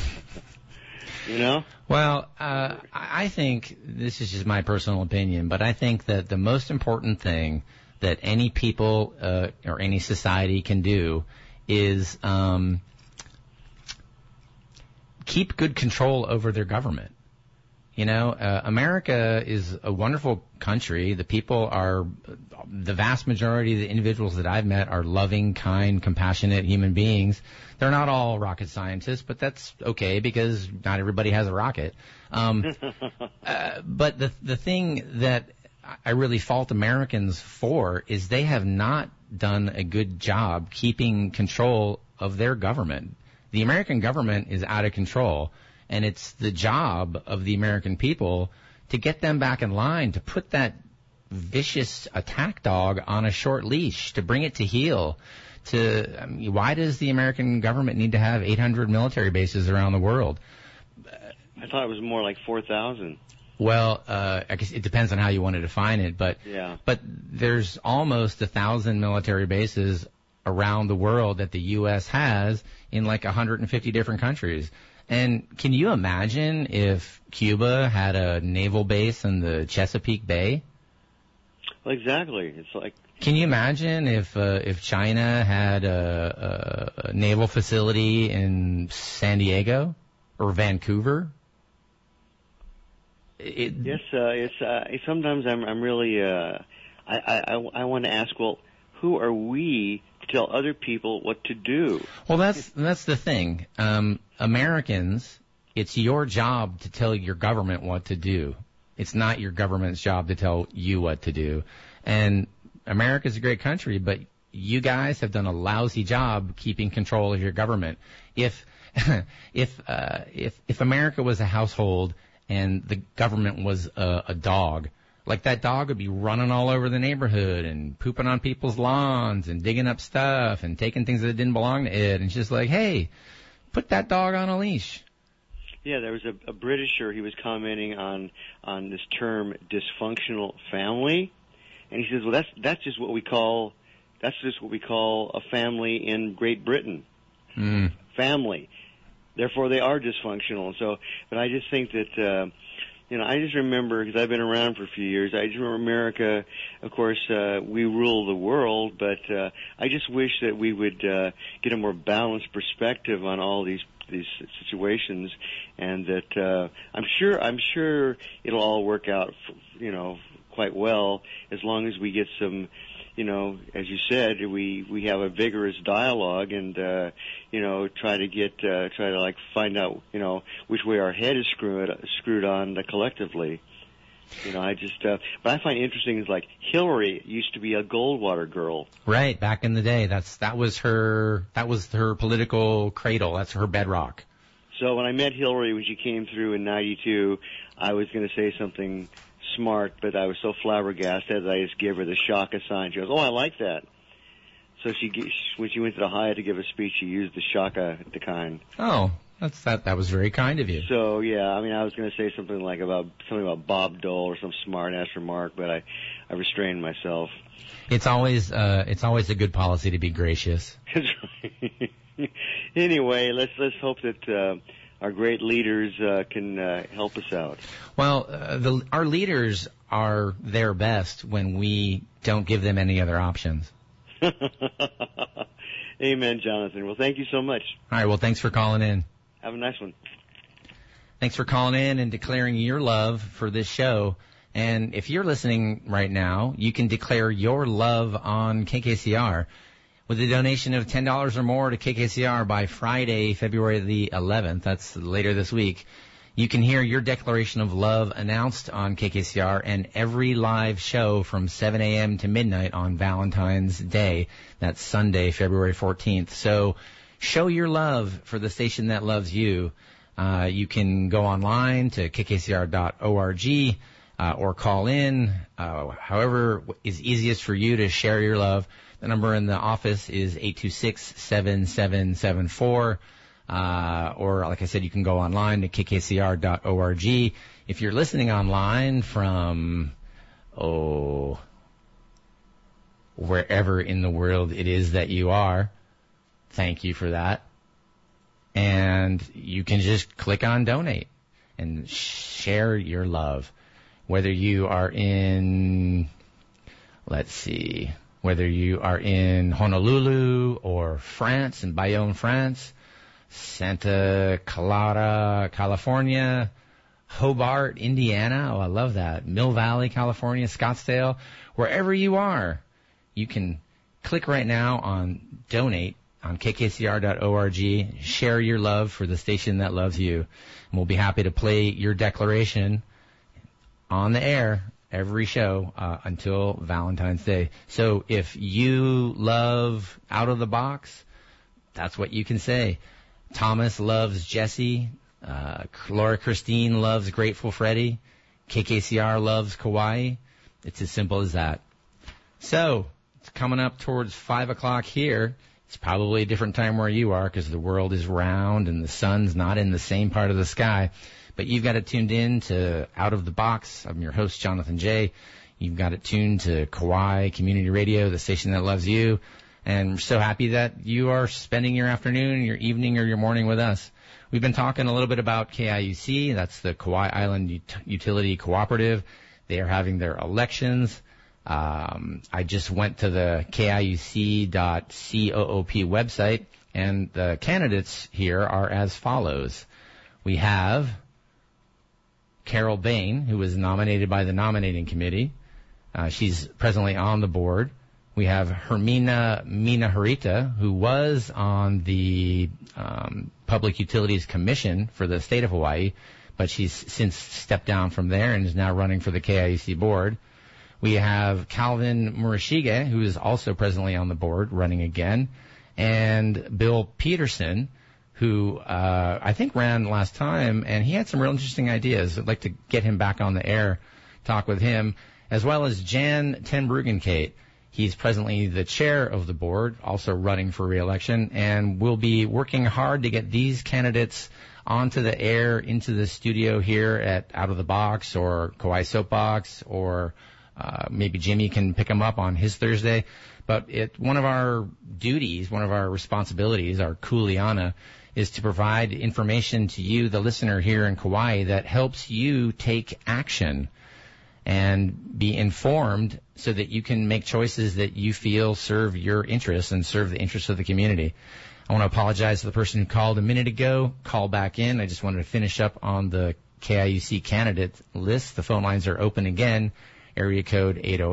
Well, I think, this is just my personal opinion, but I think that the most important thing that any people or any society can do is keep good control over their government. America is a wonderful country. The people the vast majority of the individuals that I've met are loving, kind, compassionate human beings. They're not all rocket scientists, but that's okay because not everybody has a rocket. But the thing that I really fault Americans for is they have not done a good job keeping control of their government. The American government is out of control. And it's the job of the American people to get them back in line, to put that vicious attack dog on a short leash, to bring it to heel. Why does the American government need to have 800 military bases around the world?
I thought it was more like 4,000.
Well, I guess it depends on how you want to define it, but there's almost 1,000 military bases around the world that the U.S. has in like 150 different countries. And can you imagine if Cuba had a naval base in the Chesapeake Bay?
Well, exactly. It's like.
Can you imagine if China had a naval facility in San Diego or Vancouver?
Yes, it's sometimes I'm really I want to ask, well, who are we to tell other people what to do?
Well, that's the thing. Americans, it's your job to tell your government what to do. It's not your government's job to tell you what to do. And America's a great country, but you guys have done a lousy job keeping control of your government. If America was a household and the government was a dog, like that dog would be running all over the neighborhood and pooping on people's lawns and digging up stuff and taking things that didn't belong to it. And it's just like, hey, put that dog on a leash.
Yeah, there was a Britisher. He was commenting on this term dysfunctional family, and he says, "Well, that's just what we call a family in Great Britain. Family. Therefore, they are dysfunctional." So, but I just think that I just remember, because I've been around for a few years, I just remember America, of course, we rule the world, but I just wish that we would get a more balanced perspective on all these situations, and that I'm sure it'll all work out, quite well, as long as we get some, as you said, we have a vigorous dialogue and try to find out which way our head is screwed on collectively. But I find interesting is like Hillary used to be a Goldwater girl.
Right, back in the day. That was her political cradle. That's her bedrock.
So when I met Hillary when she came through in '92, I was going to say something smart, but I was so flabbergasted that I just gave her the Shaka sign. She goes, "Oh, I like that." So when she went to the Hyatt to give a speech, she used the Shaka kind.
Oh, that was very kind of you.
So yeah, I was going to say something about Bob Dole or some smart ass remark, but I restrained myself.
It's always a good policy to be gracious.
Anyway, let's hope that our great leaders can help us out.
Well, our leaders are their best when we don't give them any other options.
Amen, Jonathan. Well, thank you so much.
All right, well, thanks for calling in.
Have a nice one.
Thanks for calling in and declaring your love for this show. And if you're listening right now, you can declare your love on KKCR. With a donation of $10 or more to KKCR by Friday, February the 11th, that's later this week, you can hear your declaration of love announced on KKCR and every live show from 7 a.m. to midnight on Valentine's Day. That's Sunday, February 14th. So show your love for the station that loves you. You can go online to kkcr.org or call in, however is easiest for you to share your love. The number in the office is 826-7774. Or, like I said, you can go online to kkcr.org. If you're listening online from, wherever in the world it is that you are, thank you for that. And you can just click on donate and share your love. Whether you are in, whether you are in Honolulu or France, in Bayonne, France, Santa Clara, California, Hobart, Indiana. Oh, I love that. Mill Valley, California, Scottsdale. Wherever you are, you can click right now on donate on kkcr.org. Share your love for the station that loves you. And we'll be happy to play your declaration on the air every show until Valentine's Day. So if you love Out of the Box, that's what you can say. Thomas loves Jesse. Laura Christine loves Grateful Freddy. KKCR loves Kauai. It's as simple as that. So it's coming up towards 5 o'clock here. It's probably a different time where you are because the world is round and the sun's not in the same part of the sky. But you've got it tuned in to Out of the Box. I'm your host, Jonathan J. You've got it tuned to Kauai Community Radio, the station that loves you. And we're so happy that you are spending your afternoon, your evening, or your morning with us. We've been talking a little bit about KIUC. That's the Kauai Island Utility Cooperative. They are having their elections. I just went to the KIUC.coop website, and the candidates here are as follows. We have Carol Bain, who was nominated by the nominating committee. She's presently on the board. We have Hermina Minaharita, who was on the Public Utilities Commission for the state of Hawaii, but she's since stepped down from there and is now running for the KIUC board. We have Calvin Murashige, who is also presently on the board, running again, and Bill Peterson, who I think ran last time, and he had some real interesting ideas. I'd like to get him back on the air, talk with him, as well as Jan ten Bruggencate. He's presently the chair of the board, also running for re-election, and we'll be working hard to get these candidates onto the air, into the studio here at Out of the Box or Kauai Soapbox, or maybe Jimmy can pick them up on his Thursday. But one of our duties, one of our responsibilities, our kuleana, is to provide information to you, the listener here in Kauai, that helps you take action and be informed so that you can make choices that you feel serve your interests and serve the interests of the community. I want to apologize to the person who called a minute ago. Call back in. I just wanted to finish up on the KIUC candidate list. The phone lines are open again. Area code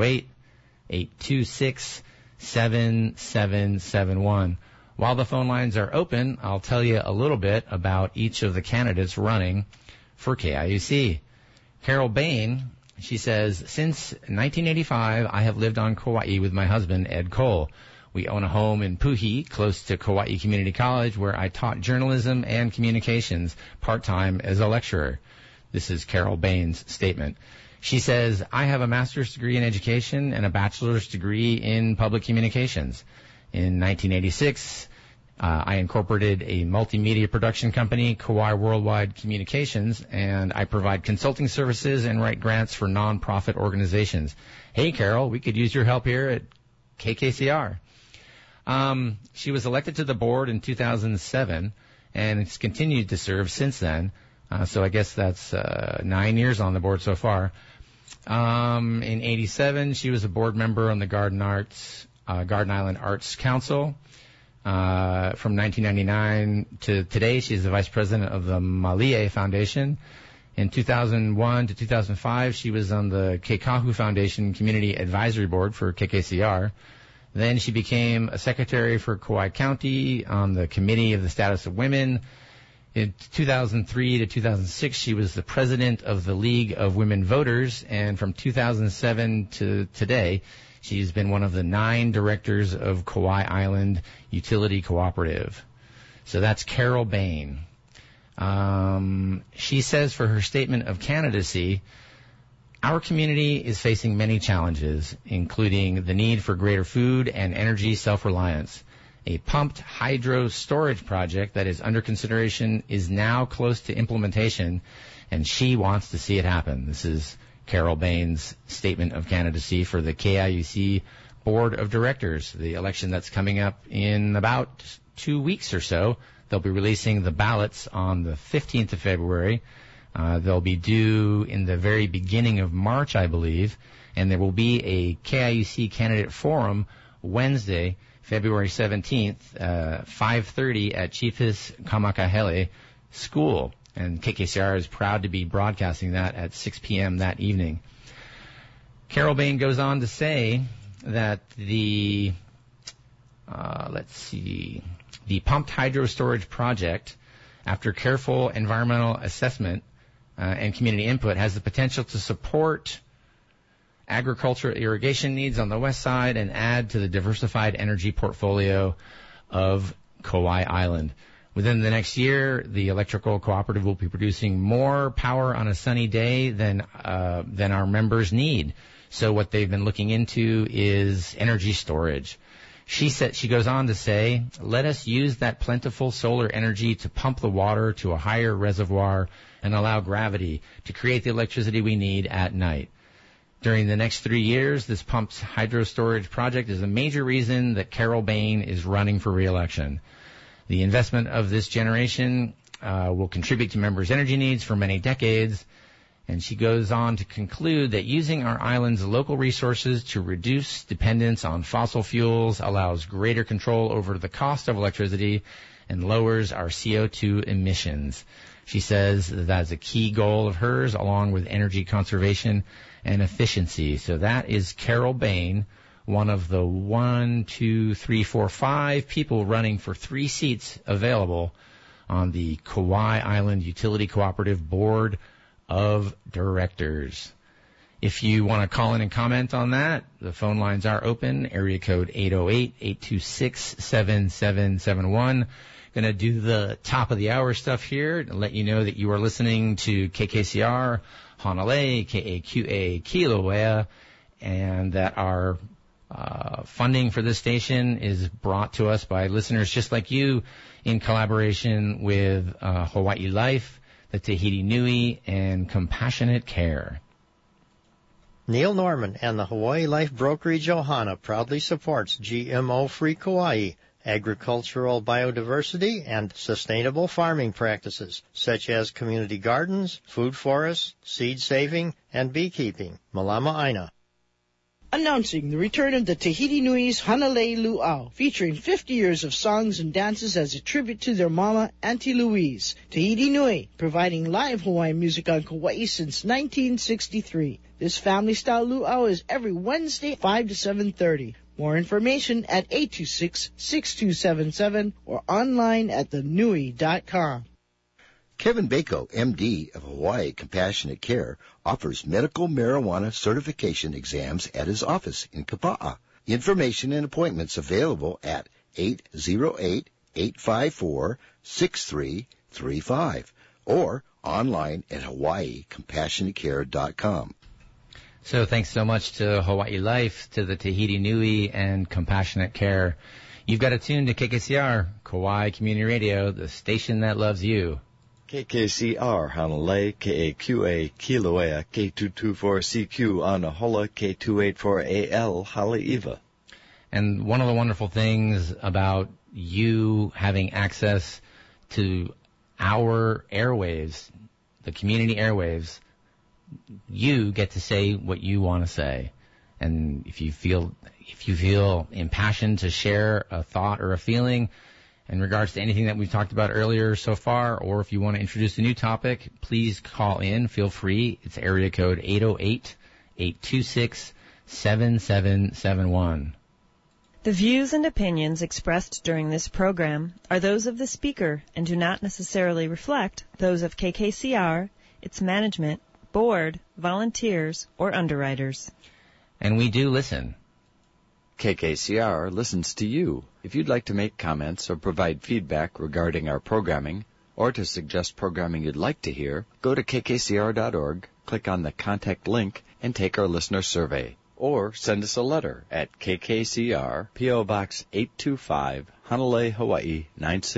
808-826-7771. While the phone lines are open, I'll tell you a little bit about each of the candidates running for KIUC. Carol Bain, she says, since 1985, I have lived on Kauai with my husband, Ed Cole. We own a home in Puhi, close to Kauai Community College, where I taught journalism and communications part-time as a lecturer. This is Carol Bain's statement. She says, I have a master's degree in education and a bachelor's degree in public communications. In 1986, I incorporated a multimedia production company, Kauai Worldwide Communications, and I provide consulting services and write grants for nonprofit organizations. Hey, Carol, we could use your help here at KKCR. She was elected to the board in 2007 and has continued to serve since then. So I guess that's 9 years on the board so far. In 87, she was a board member on the Garden Island Arts Council. From 1999 to today, she's the vice president of the Malie Foundation. In 2001 to 2005, she was on the Keikahu Foundation Community Advisory Board for KKCR. Then she became a secretary for Kauai County on the Committee of the Status of Women. In 2003 to 2006, she was the president of the League of Women Voters. And from 2007 to today, she's been one of the 9 directors of Kauai Island Utility Cooperative. So that's Carol Bain. She says for her statement of candidacy, our community is facing many challenges, including the need for greater food and energy self-reliance. A pumped hydro storage project that is under consideration is now close to implementation, and she wants to see it happen. This is Carol Bain's statement of candidacy for the KIUC Board of Directors, the election that's coming up in about 2 weeks or so. They'll be releasing the ballots on the 15th of February. They'll be due in the very beginning of March, I believe, and there will be a KIUC candidate forum Wednesday, February 17th, 5:30 at Chiefus Kamakahele School. And KKCR is proud to be broadcasting that at 6 p.m. that evening. Carol Bain goes on to say that the pumped hydro storage project, after careful environmental assessment and community input, has the potential to support agricultural irrigation needs on the west side and add to the diversified energy portfolio of Kauai Island. Within the next year, the electrical cooperative will be producing more power on a sunny day than our members need. So what they've been looking into is energy storage. She goes on to say, let us use that plentiful solar energy to pump the water to a higher reservoir and allow gravity to create the electricity we need at night. During the next 3 years, this pumped hydro storage project is a major reason that Carol Bain is running for re-election. The investment of this generation will contribute to members' energy needs for many decades. And she goes on to conclude that using our island's local resources to reduce dependence on fossil fuels allows greater control over the cost of electricity and lowers our CO2 emissions. She says that's a key goal of hers, along with energy conservation and efficiency. So that is Carol Bain, one of the 5 people running for 3 seats available on the Kauai Island Utility Cooperative Board of Directors. If you want to call in and comment on that, the phone lines are open. Area code 808-826-7771. Going to do the top of the hour stuff here to let you know that you are listening to KKCR, Hanalei, KAQA, Kilauea, and that our funding for this station is brought to us by listeners just like you in collaboration with Hawaii Life, the Tahiti Nui, and Compassionate Care.
Neil Norman and the Hawaii Life Brokerage Ohana proudly supports GMO-free Kauai, agricultural biodiversity, and sustainable farming practices, such as community gardens, food forests, seed saving, and beekeeping. Malama Aina.
Announcing the return of the Tahiti Nui's Hanalei Luau, featuring 50 years of songs and dances as a tribute to their mama, Auntie Louise. Tahiti Nui, providing live Hawaiian music on Kauai since 1963. This family-style luau is every Wednesday, 5 to 7:30. More information at 826-6277 or online at thenui.com.
Kevin Bako, MD of Hawaii Compassionate Care, offers medical marijuana certification exams at his office in Kapa'a. Information and appointments available at 808-854-6335 or online at hawaiicompassionatecare.com.
So thanks so much to Hawaii Life, to the Tahiti Nui, and Compassionate Care. You've got to tune to KKCR, Kauai Community Radio, the station that loves you.
KKCR, Hanalei, KAQA, Kilauea, K224CQ, Anahola, K284AL, Haleiwa.
And one of the wonderful things about you having access to our airwaves, the community airwaves, you get to say what you want to say. And if you feel impassioned to share a thought or a feeling in regards to anything that we've talked about earlier so far, or if you want to introduce a new topic, please call in. Feel free. It's area code 808-826-7771.
The views and opinions expressed during this program are those of the speaker and do not necessarily reflect those of KKCR, its management, board, volunteers, or underwriters.
And we do listen.
KKCR listens to you. If you'd like to make comments or provide feedback regarding our programming, or to suggest programming you'd like to hear, go to kkcr.org, click on the contact link, and take our listener survey. Or send us a letter at KKCR, P.O. Box 825, Hanalei, Hawaii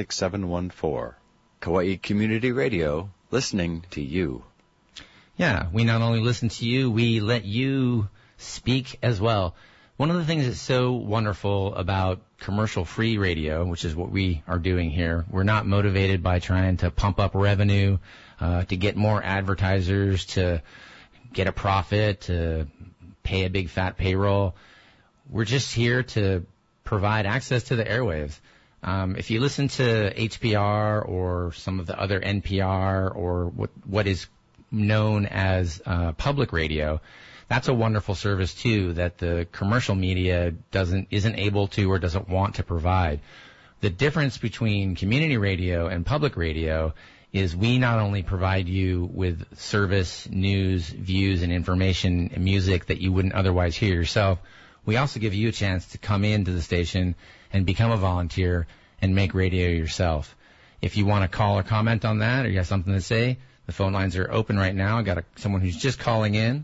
96714. Kauai Community Radio, listening to you.
Yeah, we not only listen to you, we let you speak as well. One of the things that's so wonderful about commercial-free radio, which is what we are doing here, we're not motivated by trying to pump up revenue, to get more advertisers, to get a profit, to pay a big fat payroll. We're just here to provide access to the airwaves. If you listen to HPR or some of the other NPR or what is known as public radio, that's a wonderful service too that the commercial media isn't able to or doesn't want to provide. The difference between community radio and public radio is we not only provide you with service, news, views, and information and music that you wouldn't otherwise hear yourself, we also give you a chance to come into the station and become a volunteer and make radio yourself. If you want to call or comment on that or you have something to say, the phone lines are open right now. I got someone who's just calling in.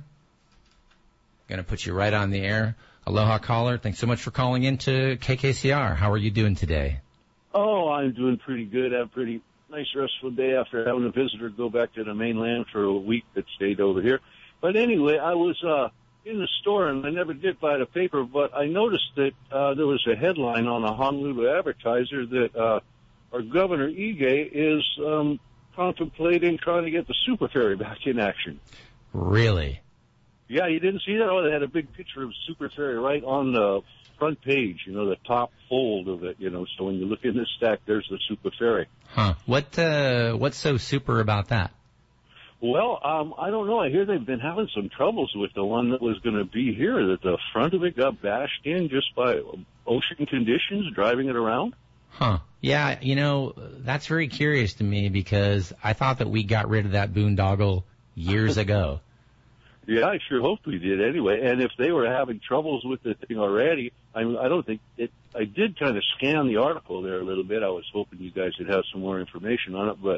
Going to put you right on the air. Aloha, caller. Thanks so much for calling in to KKCR. How are you doing today?
Oh, I'm doing pretty good. I had a pretty nice restful day after having a visitor go back to the mainland for a week that stayed over here. But anyway, I was in the store, and I never did buy the paper, but I noticed that there was a headline on a Honolulu Advertiser that our Governor Ige is contemplating trying to get the Super Ferry back in action.
Really?
Yeah, you didn't see that? Oh, they had a big picture of Super Ferry right on the front page, the top fold of it, so when you look in this stack, there's the Super Ferry.
Huh. What's so super about that?
Well, I don't know. I hear they've been having some troubles with the one that was going to be here, that the front of it got bashed in just by ocean conditions, driving it around.
Huh. Yeah, that's very curious to me because I thought that we got rid of that boondoggle years ago.
Yeah, I sure hoped we did anyway. And if they were having troubles with the thing already, I don't think it. I did kind of scan the article there a little bit. I was hoping you guys would have some more information on it, but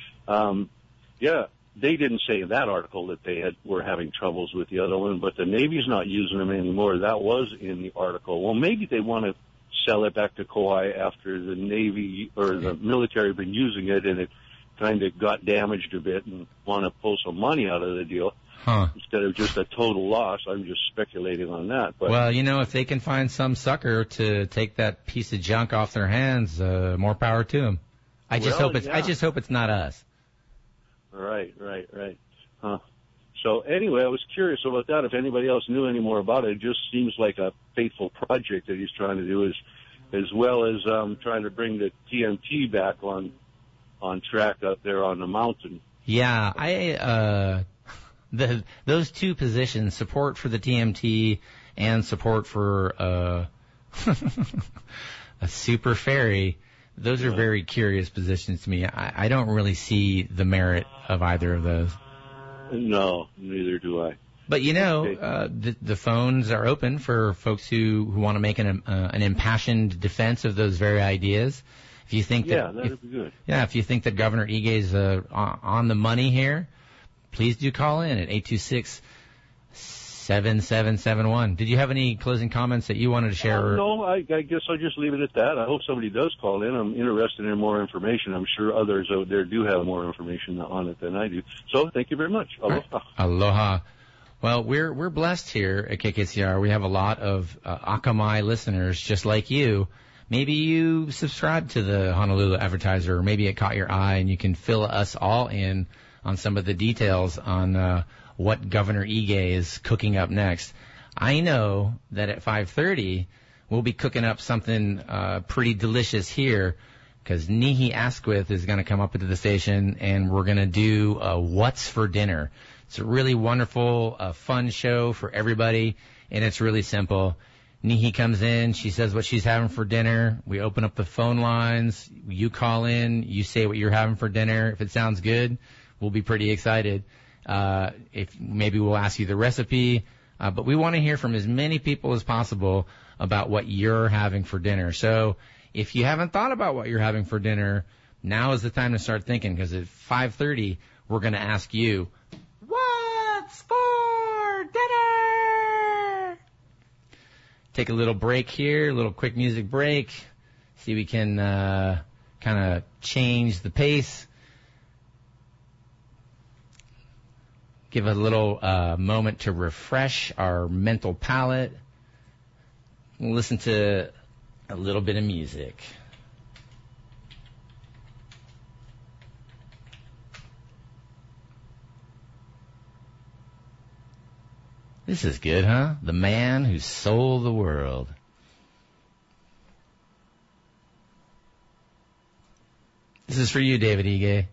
yeah, they didn't say in that article that they were having troubles with the other one. But the Navy's not using them anymore. That was in the article. Well, maybe they want to sell it back to Kauai after the Navy or the military have been using it, and it kind of got damaged a bit and want to pull some money out of the deal. instead of just a total loss. I'm just speculating on that. But
well, if they can find some sucker to take that piece of junk off their hands, more power to them. I just hope it's not us.
Right. Huh. So anyway, I was curious about that. If anybody else knew any more about it, it just seems like a faithful project that he's trying to do, as well as trying to bring the TMT back on track up there on the mountain.
Yeah, those two positions, support for the TMT and support for a super ferry, those are very curious positions to me. I don't really see the merit of either of those.
No, neither do I.
But the phones are open for folks who want to make an impassioned defense of those very ideas. If you think
that'd be good.
Yeah, if you think that Governor Ige is on the money here, please do call in at 826-7771. Did you have any closing comments that you wanted to share?
No, I guess I'll just leave it at that. I hope somebody does call in. I'm interested in more information. I'm sure others out there do have more information on it than I do. So thank you very much. Aloha.
Right. Aloha. Well, we're blessed here at KKCR. We have a lot of Akamai listeners just like you. Maybe you subscribe to the Honolulu Advertiser, or maybe it caught your eye and you can fill us all in on some of the details on what Governor Ige is cooking up next. I know that at 5:30 we'll be cooking up something pretty delicious here, because Nihi Asquith is going to come up into the station and we're going to do What's for Dinner. It's a really wonderful, fun show for everybody, and it's really simple. Nihi comes in, she says what she's having for dinner. We open up the phone lines. You call in, you say what you're having for dinner. If it sounds good, we'll be pretty excited. If maybe we'll ask you the recipe, but we want to hear from as many people as possible about what you're having for dinner. So if you haven't thought about what you're having for dinner, now is the time to start thinking, because at 5:30 we're going to ask you, what's for dinner? Take a little break here, a little quick music break. See if we can kind of change the pace. Give a little moment to refresh our mental palate. Listen to a little bit of music. This is good, huh? The Man Who Sold the World. This is for you, David Ige.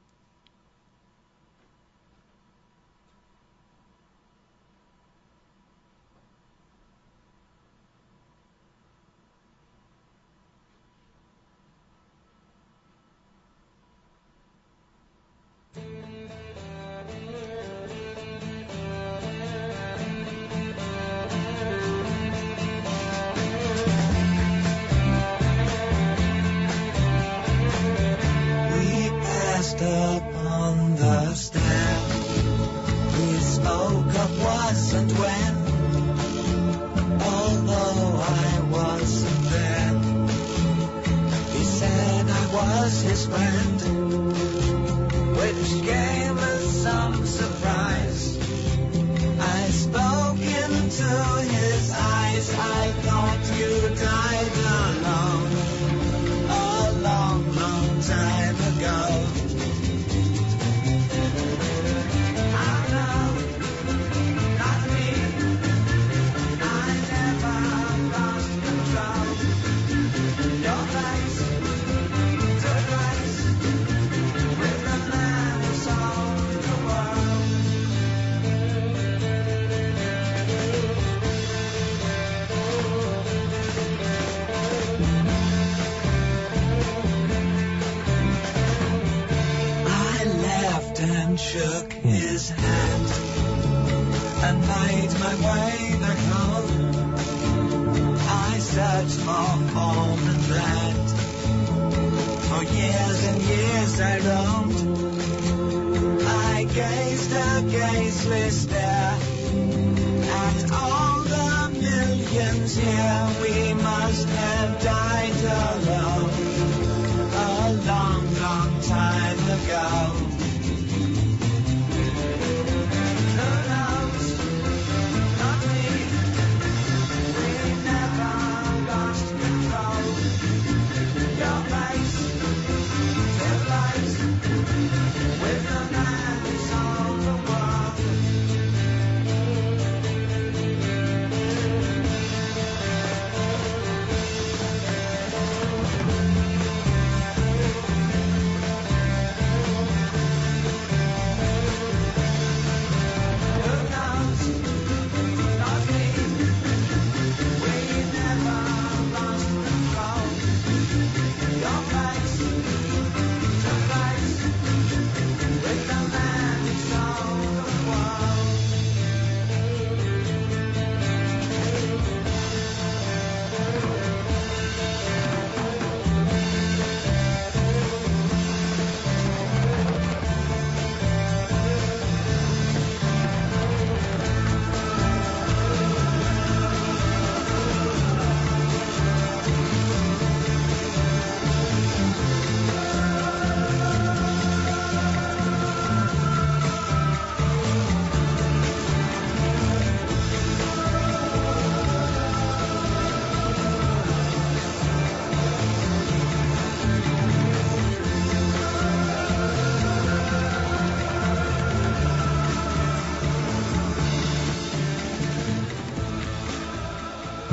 Upon the stair, we spoke of was and when, although I wasn't there. He said I was his friend, which gave us some surprise. I spoke into his eyes. I thought you died alone a long, long time ago. Shook his hand and made my way back home. I searched for home and land. For years and years I roamed. I gazed a gazeless stare at all the millions here. We must have died alone a long, long time ago.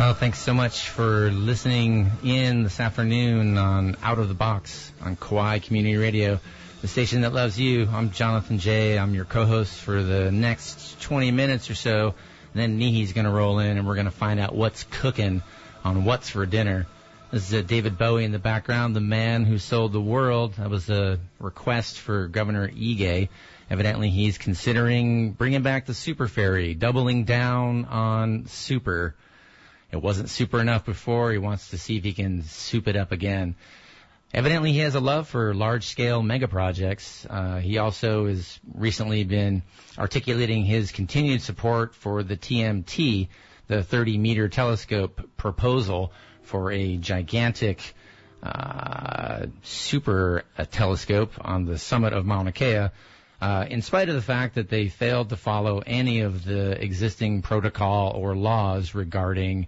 Well, thanks so much for listening in this afternoon on Out of the Box on Kauai Community Radio, the station that loves you. I'm Jonathan J. I'm your co-host for the next 20 minutes or so. And then Nihi's going to roll in, and we're going to find out what's cooking on What's for Dinner. This is David Bowie in the background, the man who sold the world. That was a request for Governor Ige. Evidently, he's considering bringing back the super ferry, doubling down on super. It wasn't super enough before. He wants to see if he can soup it up again. Evidently, he has a love for large-scale mega projects. He also has recently been articulating his continued support for the TMT, the 30-meter telescope proposal for a gigantic super telescope on the summit of Mauna Kea, in spite of the fact that they failed to follow any of the existing protocol or laws regarding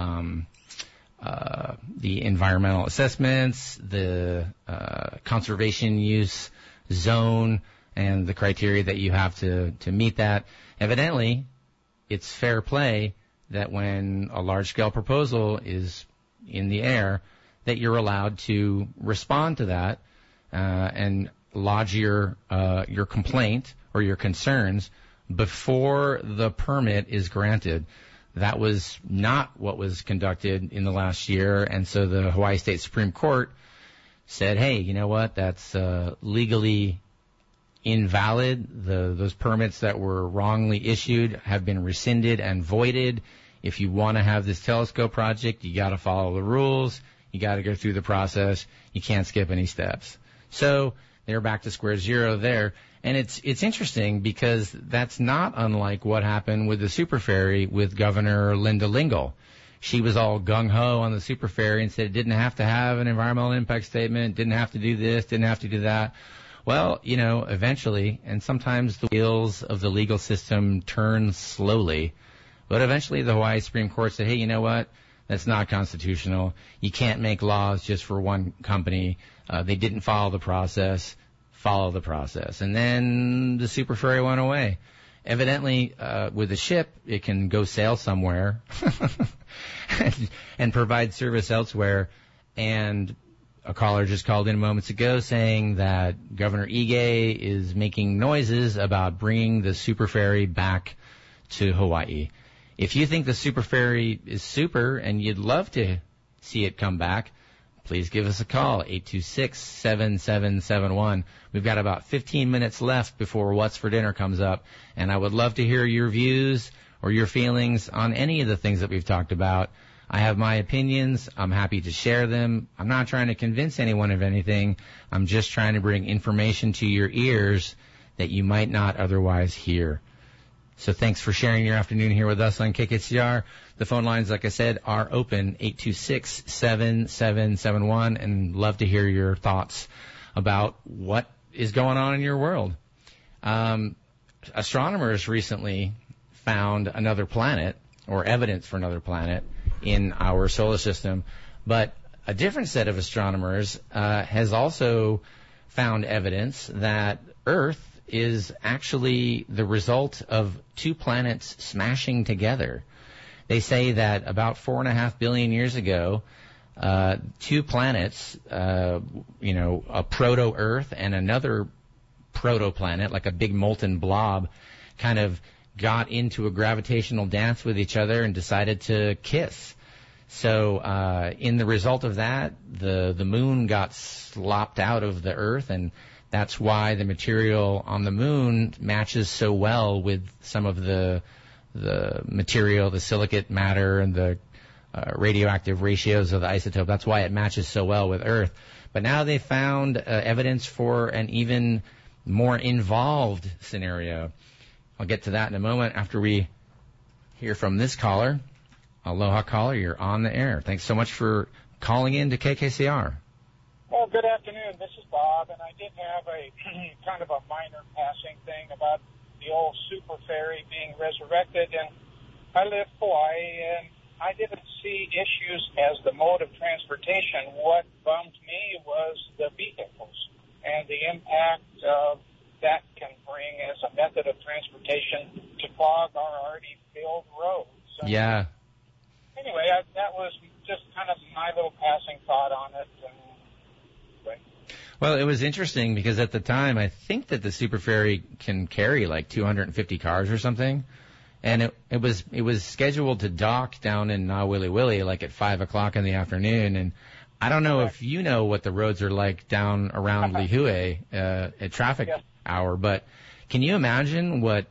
the environmental assessments, the conservation use zone, and the criteria that you have to meet that. Evidently, it's fair play that when a large-scale proposal is in the air, that you're allowed to respond to that and lodge your complaint or your concerns before the permit is granted. That was not what was conducted in the last year, and so the Hawaii State Supreme Court said, hey, you know what, that's legally invalid. Those permits that were wrongly issued have been rescinded and voided. If you want to have this telescope project, you got to follow the rules. You got to go through the process. You can't skip any steps. So they're back to square zero there. And it's interesting because that's not unlike what happened with the super ferry with Governor Linda Lingle. She was all gung-ho on the super ferry and said it didn't have to have an environmental impact statement, didn't have to do this, didn't have to do that. Well, you know, eventually, and sometimes the wheels of the legal system turn slowly, but eventually the Hawaii Supreme Court said, hey, you know what? That's not constitutional. You can't make laws just for one company. They didn't follow the process. Follow the process. And then the super ferry went away. Evidently, with a ship, it can go sail somewhere and provide service elsewhere. And a caller just called in moments ago saying that Governor Ige is making noises about bringing the super ferry back to Hawaii. If you think the super ferry is super and you'd love to see it come back, please give us a call, 826-7771. We've got about 15 minutes left before What's for Dinner comes up, and I would love to hear your views or your feelings on any of the things that we've talked about. I have my opinions. I'm happy to share them. I'm not trying to convince anyone of anything. I'm just trying to bring information to your ears that you might not otherwise hear. So thanks for sharing your afternoon here with us on KKCR. The phone lines, like I said, are open, 826-7771, and love to hear your thoughts about what is going on in your world. Astronomers recently found another planet, or evidence for another planet, in our solar system, but a different set of astronomers has also found evidence that Earth is actually the result of two planets smashing together. They say that about 4.5 billion years ago, two planets, a proto-Earth and another proto-planet, like a big molten blob, kind of got into a gravitational dance with each other and decided to kiss. So in the result of that, the moon got slopped out of the Earth, and that's why the material on the moon matches so well with some of the material, the silicate matter and the radioactive ratios of the isotope. That's why it matches so well with Earth. But now they found evidence for an even more involved scenario. I'll get to that in a moment after we hear from this caller. Aloha caller, you're on the air. Thanks so much for calling in to KKCR.
Well, good afternoon. This is Bob, and I did have a kind of a minor passing thing about the old super ferry being resurrected. And I live in Hawaii, and I didn't see issues as the mode of transportation. What bummed me was the vehicles and the impact that can bring as a method of transportation to clog our already filled roads.
Yeah.
Anyway, I
Well, it was interesting because at the time, I think that the Super Ferry can carry like 250 cars or something. And it was scheduled to dock down in Nawiliwili like at 5 o'clock in the afternoon. And I don't know if you know what the roads are like down around Lihue at traffic hour, but can you imagine what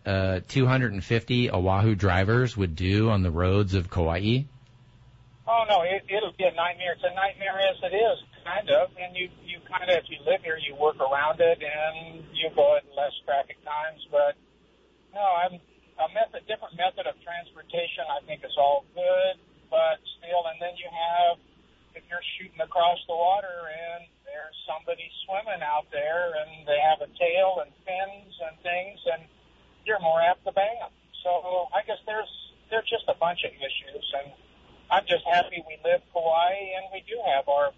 250 Oahu drivers would do on the roads of Kauai?
Oh, no, it'll be a nightmare. It's a nightmare as it is, kind of. And you kind of, if you live here, you work around it, and you go at less traffic times. But, no, different method of transportation, I think, is all good. But still, and then you have, if you're shooting across the water and there's somebody swimming out there and they have a tail and fins and things, and you're more apt to bang them. So I guess there's just a bunch of issues, and I'm just happy we live Kauai and we do have our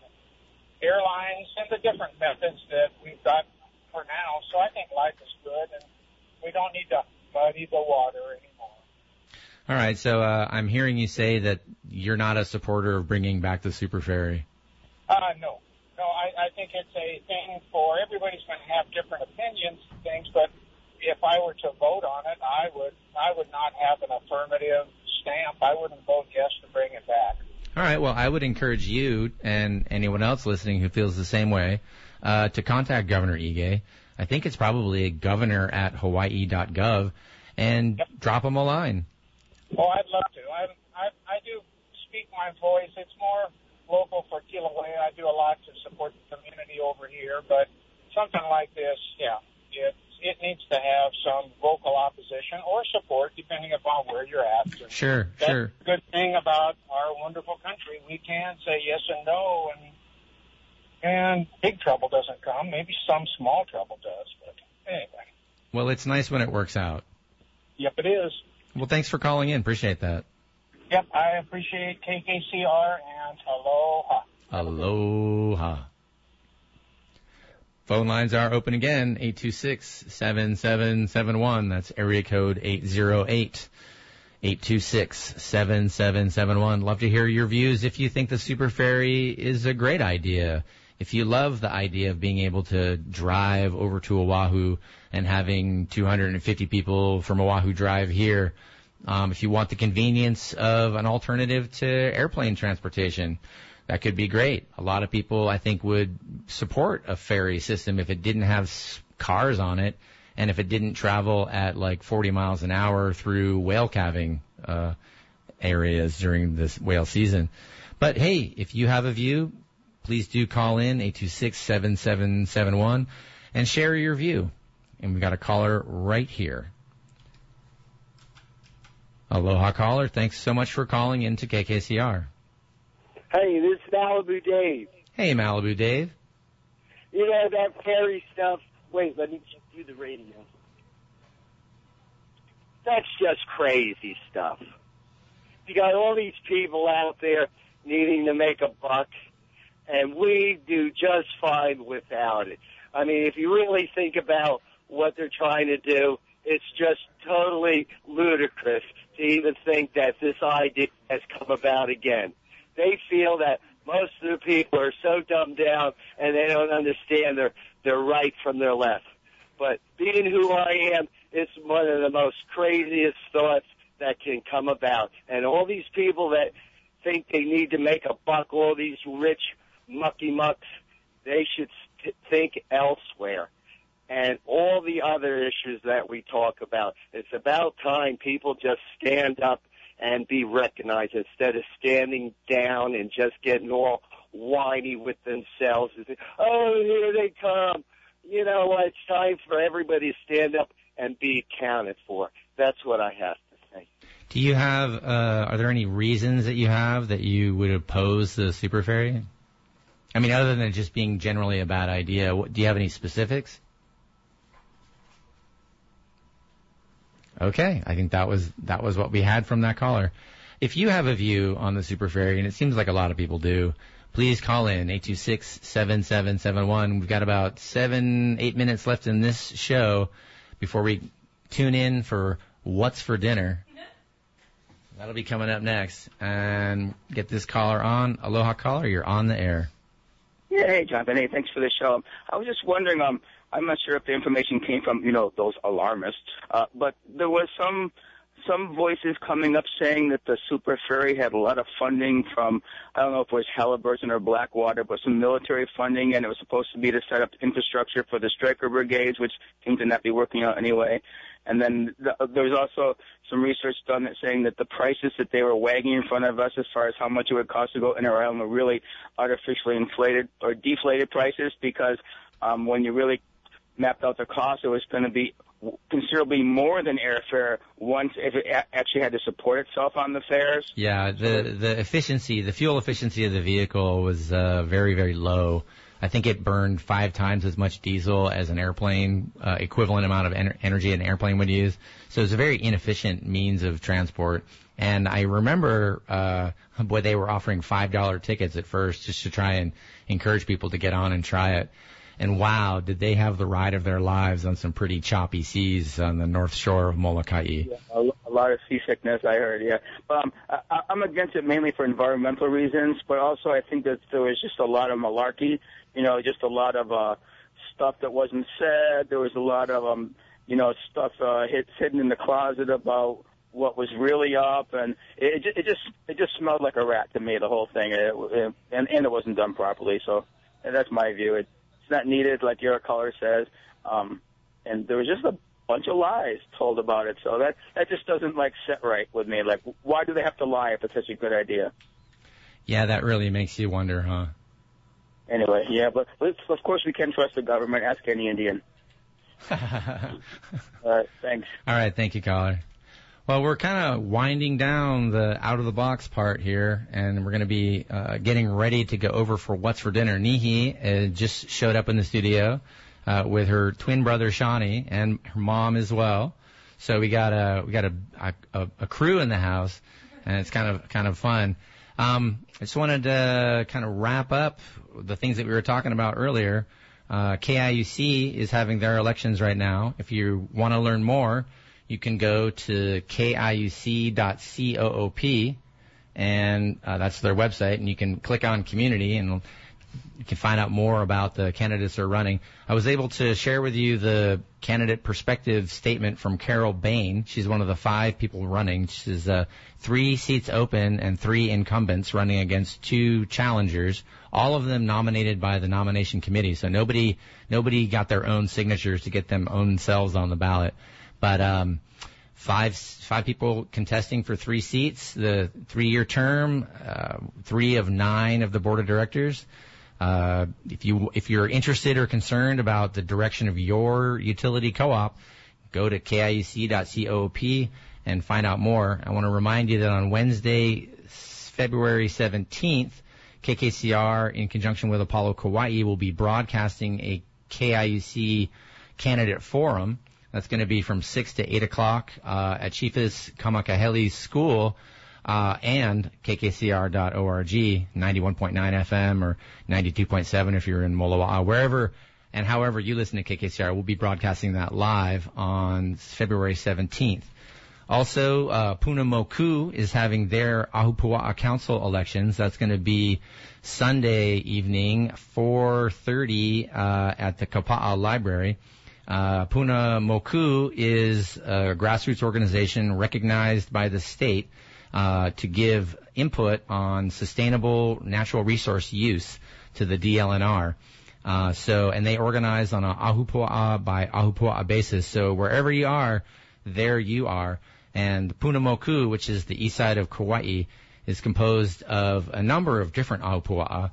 airlines and the different methods that we've got for now. So I think life is good, and we don't need to muddy the water anymore.
All right, so I'm hearing you say that you're not a supporter of bringing back the Super Ferry.
No, I think it's a thing for everybody's going to have different opinions and things, but if I were to vote on it, I would not have an affirmative stamp. I wouldn't vote yes to bring it back.
All right, well, I would encourage you and anyone else listening who feels the same way to contact Governor Ige. I think it's probably governor@hawaii.gov, and drop him a line.
Oh, I'd love to. I do speak my voice. It's more local for Kilauea. I do a lot to support the community over here, but something like this, it needs to have some vocal opposition or support, depending upon where you're at. And
sure.
That's the good thing about our wonderful country. We can say yes and no, and big trouble doesn't come. Maybe some small trouble does, but anyway.
Well, it's nice when it works out.
Yep, it is.
Well, thanks for calling in. Appreciate that.
Yep, I appreciate KKCR, and aloha.
Aloha. Phone lines are open again, 826-7771. That's area code 808-826-7771. Love to hear your views if you think the Super Ferry is a great idea. If you love the idea of being able to drive over to Oahu and having 250 people from Oahu drive here, if you want the convenience of an alternative to airplane transportation, that could be great. A lot of people, I think, would support a ferry system if it didn't have cars on it and if it didn't travel at like 40 miles an hour through whale calving areas during this whale season. But, hey, if you have a view, please do call in, 826-7771, and share your view. And we got a caller right here. Aloha, caller. Thanks so much for calling in to KKCR.
Hey, this is Malibu Dave.
Hey, Malibu Dave.
You know, that ferry stuff. Wait, let me just do the radio. That's just crazy stuff. You got all these people out there needing to make a buck, and we do just fine without it. I mean, if you really think about what they're trying to do, it's just totally ludicrous to even think that this idea has come about again. They feel that most of the people are so dumbed down and they don't understand their right from their left. But being who I am, it's one of the most craziest thoughts that can come about. And all these people that think they need to make a buck, all these rich mucky mucks, they should think elsewhere. And all the other issues that we talk about, it's about time people just stand up and be recognized instead of standing down and just getting all whiny with themselves and say, oh, here they come. You know what? It's time for everybody to stand up and be accounted for. That's what I have to say.
Do you have, are there any reasons that you have that you would oppose the Super Ferry? I mean, other than it just being generally a bad idea, do you have any specifics? Okay, I think that was what we had from that caller. If you have a view on the Super Ferry, and it seems like a lot of people do, please call in, 826-7771. We've got about 7-8 minutes left in this show before we tune in for What's for Dinner. That'll be coming up next. And get this caller on. Aloha, caller, you're on the air.
Yeah, hey, Jonathan. Hey, thanks for the show. I was just wondering, I'm not sure if the information came from, those alarmists, but there was some voices coming up saying that the Super Ferry had a lot of funding from, I don't know if it was Halliburton or Blackwater, but some military funding, and it was supposed to be to set up infrastructure for the Stryker brigades, which seemed to not be working out anyway. And then there was also some research done that saying that the prices that they were wagging in front of us as far as how much it would cost to go in or out were really artificially inflated or deflated prices, because when you really mapped out the cost, it was going to be considerably more than airfare once if it actually had to support itself on the fares.
Yeah, the efficiency, the fuel efficiency of the vehicle was very, very low. I think it burned 5 times as much diesel as an airplane, equivalent amount of energy an airplane would use. So it was a very inefficient means of transport. And I remember, they were offering $5 tickets at first just to try and encourage people to get on and try it. And wow, did they have the ride of their lives on some pretty choppy seas on the north shore of Molokai.
Yeah, a lot of seasickness, I heard, yeah. But I'm against it mainly for environmental reasons, but also I think that there was just a lot of malarkey, just a lot of stuff that wasn't said. There was a lot of, stuff hidden in the closet about what was really up, and it just smelled like a rat to me, the whole thing, and it wasn't done properly. So that's my view. It's not needed, like your caller says, and there was just a bunch of lies told about it. So that just doesn't set right with me. Like, why do they have to lie if it's such a good idea?
Yeah, that really makes you wonder, huh?
Anyway, yeah, but of course we can trust the government. Ask any Indian. All right, thanks.
All right, thank you, caller. Well, we're kind of winding down the out-of-the-box part here, and we're going to be getting ready to go over for What's for Dinner. Nihi just showed up in the studio with her twin brother, Shawnee, and her mom as well. So we got a crew in the house, and it's kind of fun. I just wanted to kind of wrap up the things that we were talking about earlier. KIUC is having their elections right now. If you want to learn more, you can go to kiuc.coop, and that's their website, and you can click on community, and you can find out more about the candidates that are running. I was able to share with you the candidate perspective statement from Carol Bain. She's one of the 5 people running. She's 3 seats open and 3 incumbents running against 2 challengers, all of them nominated by the nomination committee. So nobody got their own signatures to get them own selves on the ballot. But 5 people contesting for 3 seats, the 3-year term, 3 of 9 of the board of directors. If you're interested or concerned about the direction of your utility co-op, go to kiuc.coop and find out more. I want to remind you that on Wednesday, February 17th, KKCR, in conjunction with Apollo Kauai, will be broadcasting a KIUC candidate forum. That's going to be from 6 to 8 o'clock at Chiefus Kamakaheli School and KKCR.org, 91.9 FM or 92.7 if you're in Moloa'a, wherever and however you listen to KKCR. We'll be broadcasting that live on February 17th. Also, Puna Moku is having their Ahupua'a Council elections. That's going to be Sunday evening, 4:30 at the Kapa'a Library. Puna Moku is a grassroots organization recognized by the state to give input on sustainable natural resource use to the DLNR. And they organize on a Ahupua'a by Ahupua'a basis. So wherever you are, there you are. And Puna Moku, which is the east side of Kauai, is composed of a number of different Ahupua'a.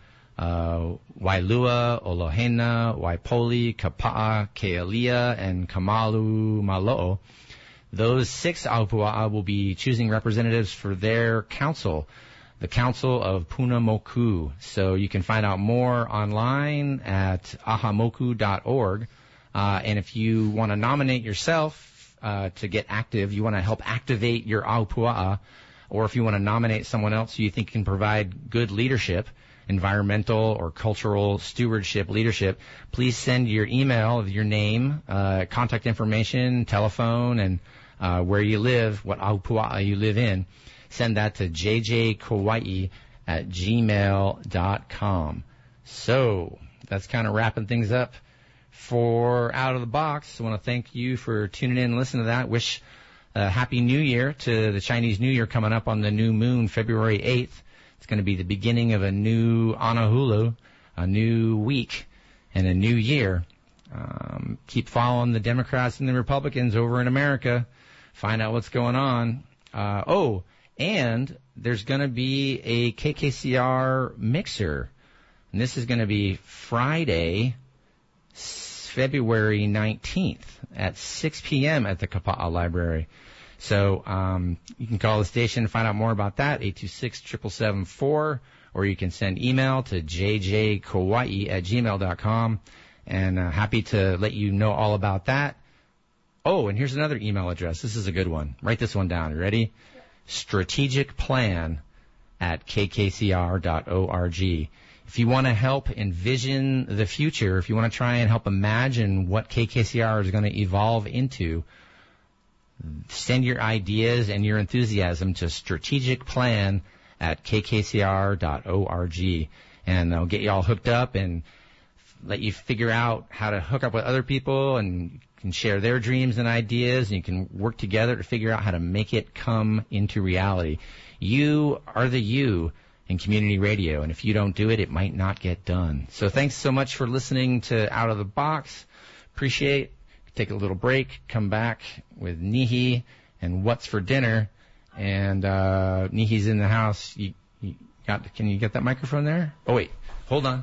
Wailua, Olohena, Waipoli, Kapa'a, Kealia, and Kamalu Malo'o. Those 6 Ahupua'a will be choosing representatives for their council, the Council of Puna Moku. So you can find out more online at ahamoku.org. And if you want to nominate yourself to get active, you want to help activate your Ahupua'a, or if you want to nominate someone else who you think can provide good leadership, environmental or cultural stewardship leadership, please send your email of your name, contact information, telephone, and where you live, what Ahupua'a you live in. Send that to jjkauai@gmail.com. So that's kind of wrapping things up for Out of the Box. I want to thank you for tuning in and listening to that. Wish a Happy New Year to the Chinese New Year coming up on the new moon, February 8th. It's going to be the beginning of a new Anahulu, a new week, and a new year. Keep following the Democrats and the Republicans over in America. Find out what's going on. And there's going to be a KKCR mixer. And this is going to be Friday, February 19th at 6 p.m. at the Kapa'a Library. So you can call the station and find out more about that, 826-7774, or you can send email to jjkauai@gmail.com. And happy to let you know all about that. Oh, and here's another email address. This is a good one. Write this one down. You ready? strategicplan@kkcr.org. If you want to help envision the future, if you want to try and help imagine what KKCR is going to evolve into, send your ideas and your enthusiasm to strategicplan@kkcr.org. And they'll get you all hooked up and let you figure out how to hook up with other people, and you can share their dreams and ideas, and you can work together to figure out how to make it come into reality. You are the you in community radio, and if you don't do it, it might not get done. So thanks so much for listening to Out of the Box. Appreciate. Take a little break, come back with Nihi and What's for Dinner. And Nihi's in the house. Can you get that microphone there? Oh, wait. Hold on.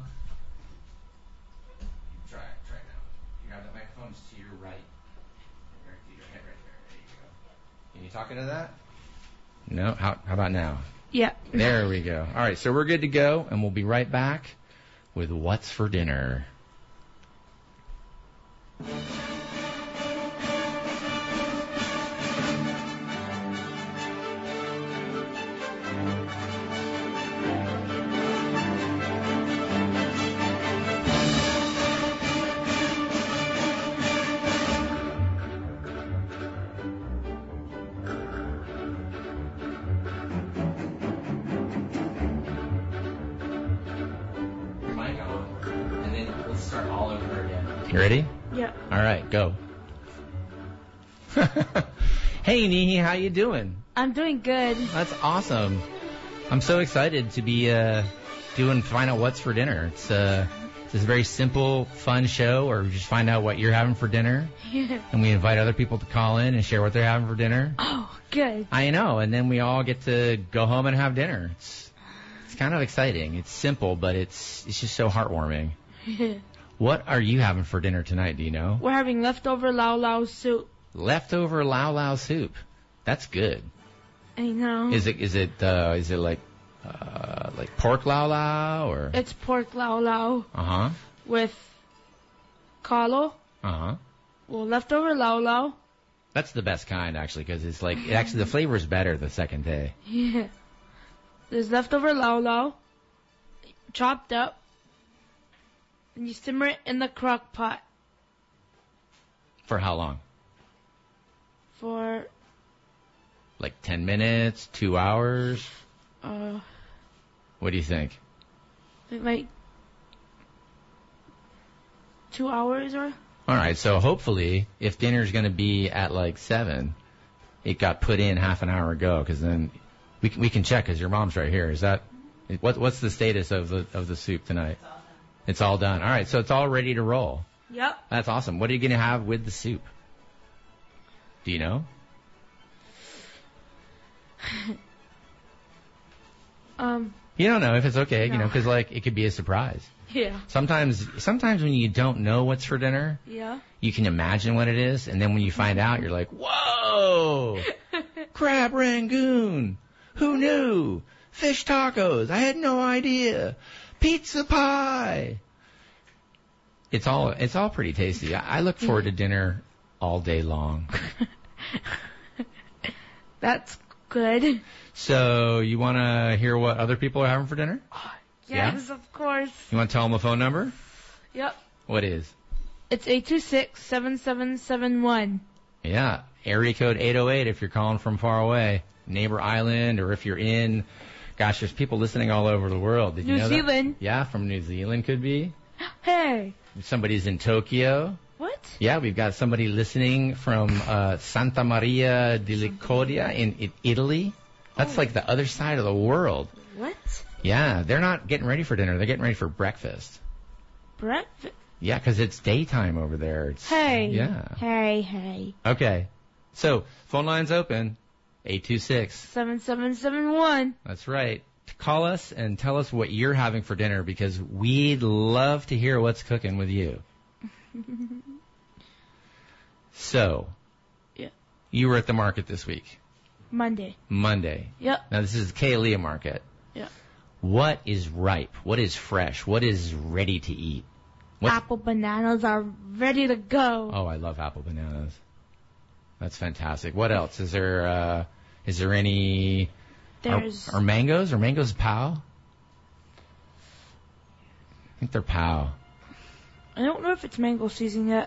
Try now. You have the microphones to your right. Your head right there. There you go. Can you talk into that? No? How about now?
Yeah.
There we go. All right, so we're good to go, and we'll be right back with What's for Dinner. You ready?
Yeah.
All right, go. Hey, Nihi, how you doing?
I'm doing good.
That's awesome. I'm so excited to be find out what's for dinner. It's a very simple, fun show where we just find out what you're having for dinner, and we invite other people to call in and share what they're having for dinner.
Oh, good.
I know, and then we all get to go home and have dinner. It's kind of exciting. It's simple, but it's just so heartwarming. What are you having for dinner tonight, do you know?
We're having leftover Lau Lau soup.
Leftover Lau Lau soup. That's good.
I know.
Is it like pork Lau Lau or?
It's pork Lau Lau.
Uh-huh.
With kalo.
Uh-huh.
Well, leftover Lau Lau.
That's the best kind, actually, because it's like, the flavor is better the second day.
Yeah. There's leftover Lau Lau, chopped up, and you simmer it in the crock pot.
For how long?
For...
like 10 minutes, 2 hours? What do you think?
Like 2 hours or?
All right, so hopefully, if dinner's going to be at like 7, it got put in half an hour ago, because then we can check, because your mom's right here. Is that what's the status of the soup tonight? It's all done. All right, so it's all ready to roll.
Yep.
That's awesome. What are you going to have with the soup? Do you know? You don't know if it's okay,
no.
because like it could be a surprise.
Yeah.
Sometimes when you don't know what's for dinner,
yeah,
you can imagine what it is, and then when you find out, you're like, whoa, crab rangoon, who knew? Fish tacos, I had no idea. Pizza pie. It's all pretty tasty. I look forward to dinner all day long.
That's good.
So you want to hear what other people are having for dinner?
Yes, yeah? Of course.
You want to tell them a phone number?
Yep.
What is?
It's 826-7771.
Yeah, area code 808 if you're calling from far away, Neighbor Island, or if you're in Gosh, there's people listening all over the world. Did you
New
know
Zealand.
that? Yeah, from New Zealand could be.
Hey.
Somebody's in Tokyo.
What?
Yeah, we've got somebody listening from Santa Maria di Licodia in Italy. That's like the other side of the world.
What?
Yeah, they're not getting ready for dinner. They're getting ready for breakfast.
Breakfast?
Yeah, 'cause it's daytime over there. It's,
Hey.
Yeah.
Hey.
Okay. So, phone line's open. 826.
7771.
That's right. Call us and tell us what you're having for dinner because we'd love to hear what's cooking with you. So,
yeah.
You were at the market this week.
Monday. Yep.
Now, this is the Kealia market.
Yep.
What is ripe? What is fresh? What is ready to eat?
Apple bananas are ready to go.
Oh, I love apple bananas. That's fantastic. What else? Is there any... Are mangoes? Are mangoes POW? I think they're POW.
I don't know if it's mango season yet.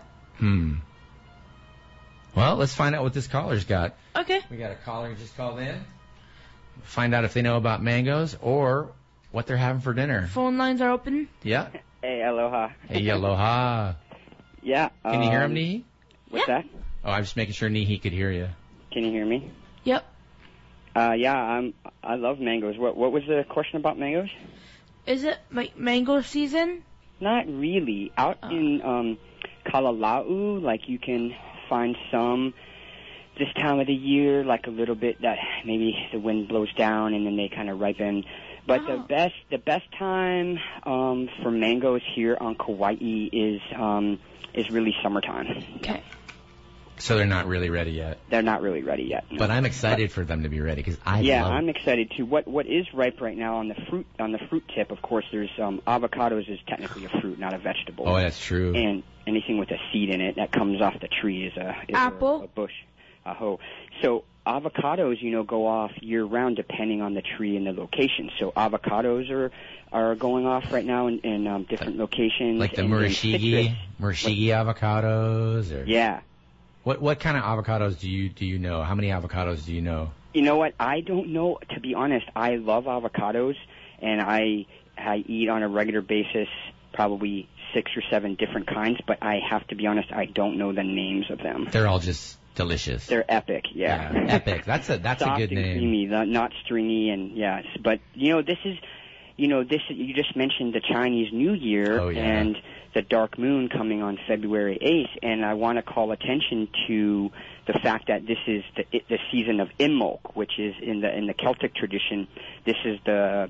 Well, let's find out what this caller's got.
Okay.
We got a caller who just called in. Find out if they know about mangoes or what they're having for dinner.
Phone lines are open.
Yeah.
Hey, aloha.
Hey, aloha.
Yeah.
Can you hear him, Nihi?
What's that?
Oh, I'm just making sure Nihi could hear you.
Can you hear me?
Yep.
Yeah, I love mangoes. What was the question about mangoes?
Is it like mango season?
Not really. Out in Kalalau, like you can find some this time of the year, like a little bit that maybe the wind blows down and then they kind of ripen. But the best time for mangoes here on Kauai is really summertime.
Okay.
So they're not really ready yet.
They're not really ready yet. No.
But I'm excited for them to be ready because
I'm excited too. What is ripe right now on the fruit tip? Of course, there's avocados is technically a fruit, not a vegetable.
Oh, that's true.
And anything with a seed in it that comes off the tree is
apple,
a bush, a hoe. So avocados, go off year round depending on the tree and the location. So avocados are going off right now in different locations.
Like the Murashigi avocados, or
yeah.
What kind of avocados do you know? How many avocados do you know?
You know what? I don't know. To be honest, I love avocados, and I eat on a regular basis probably 6 or 7 different kinds. But I have to be honest, I don't know the names of them.
They're all just delicious.
They're epic, yeah.
Epic. That's a good name.
Creamy, not stringy, and yes. But this is. You just mentioned the Chinese New Year and the dark moon coming on February 8th, and I want to call attention to the fact that this is the season of Imbolc, which is in the Celtic tradition. This is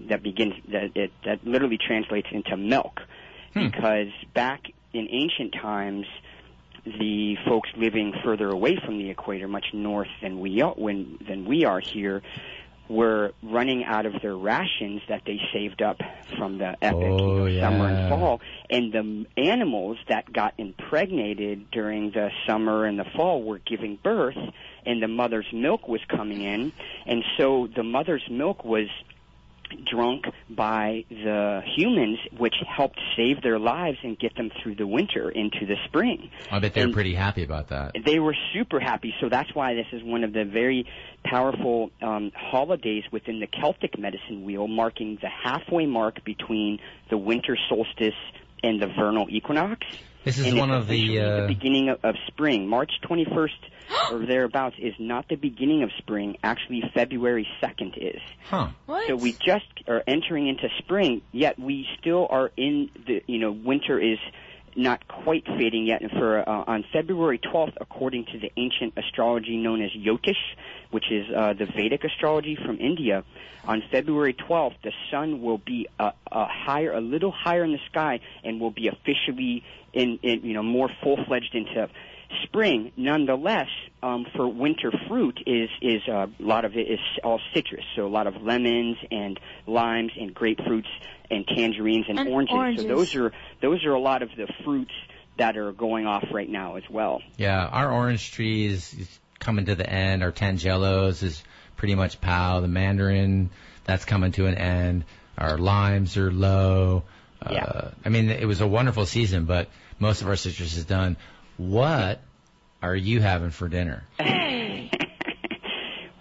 that literally translates into milk, because back in ancient times, the folks living further away from the equator, much north than we are here, were running out of their rations that they saved up from the epic summer and fall. And the animals that got impregnated during the summer and the fall were giving birth, and the mother's milk was coming in. And so the mother's milk was drunk by the humans, which helped save their lives and get them through the winter into the spring.
I bet they're pretty happy about that.
They were super happy, so that's why this is one of the very powerful holidays within the Celtic medicine wheel, marking the halfway mark between the winter solstice and the vernal equinox.
This is one of
the beginning of spring. March 21st or thereabouts is not the beginning of spring. Actually, February 2nd is.
Huh.
What?
So we just are entering into spring, yet we still are in the, winter is not quite fading yet. And on February 12th, according to the ancient astrology known as Jyotish, which is the Vedic astrology from India, on February 12th, the sun will be a little higher in the sky, and will be officially more full-fledged into spring. Nonetheless, for winter fruit is a lot of it is all citrus, so a lot of lemons and limes and grapefruits and tangerines and oranges. So those are a lot of the fruits that are going off right now as well.
Yeah, our orange tree is coming to the end. Our tangelos is pretty much POW. The mandarin, that's coming to an end. Our limes are low. I mean, it was a wonderful season, but most of our citrus is done. What are you having for dinner?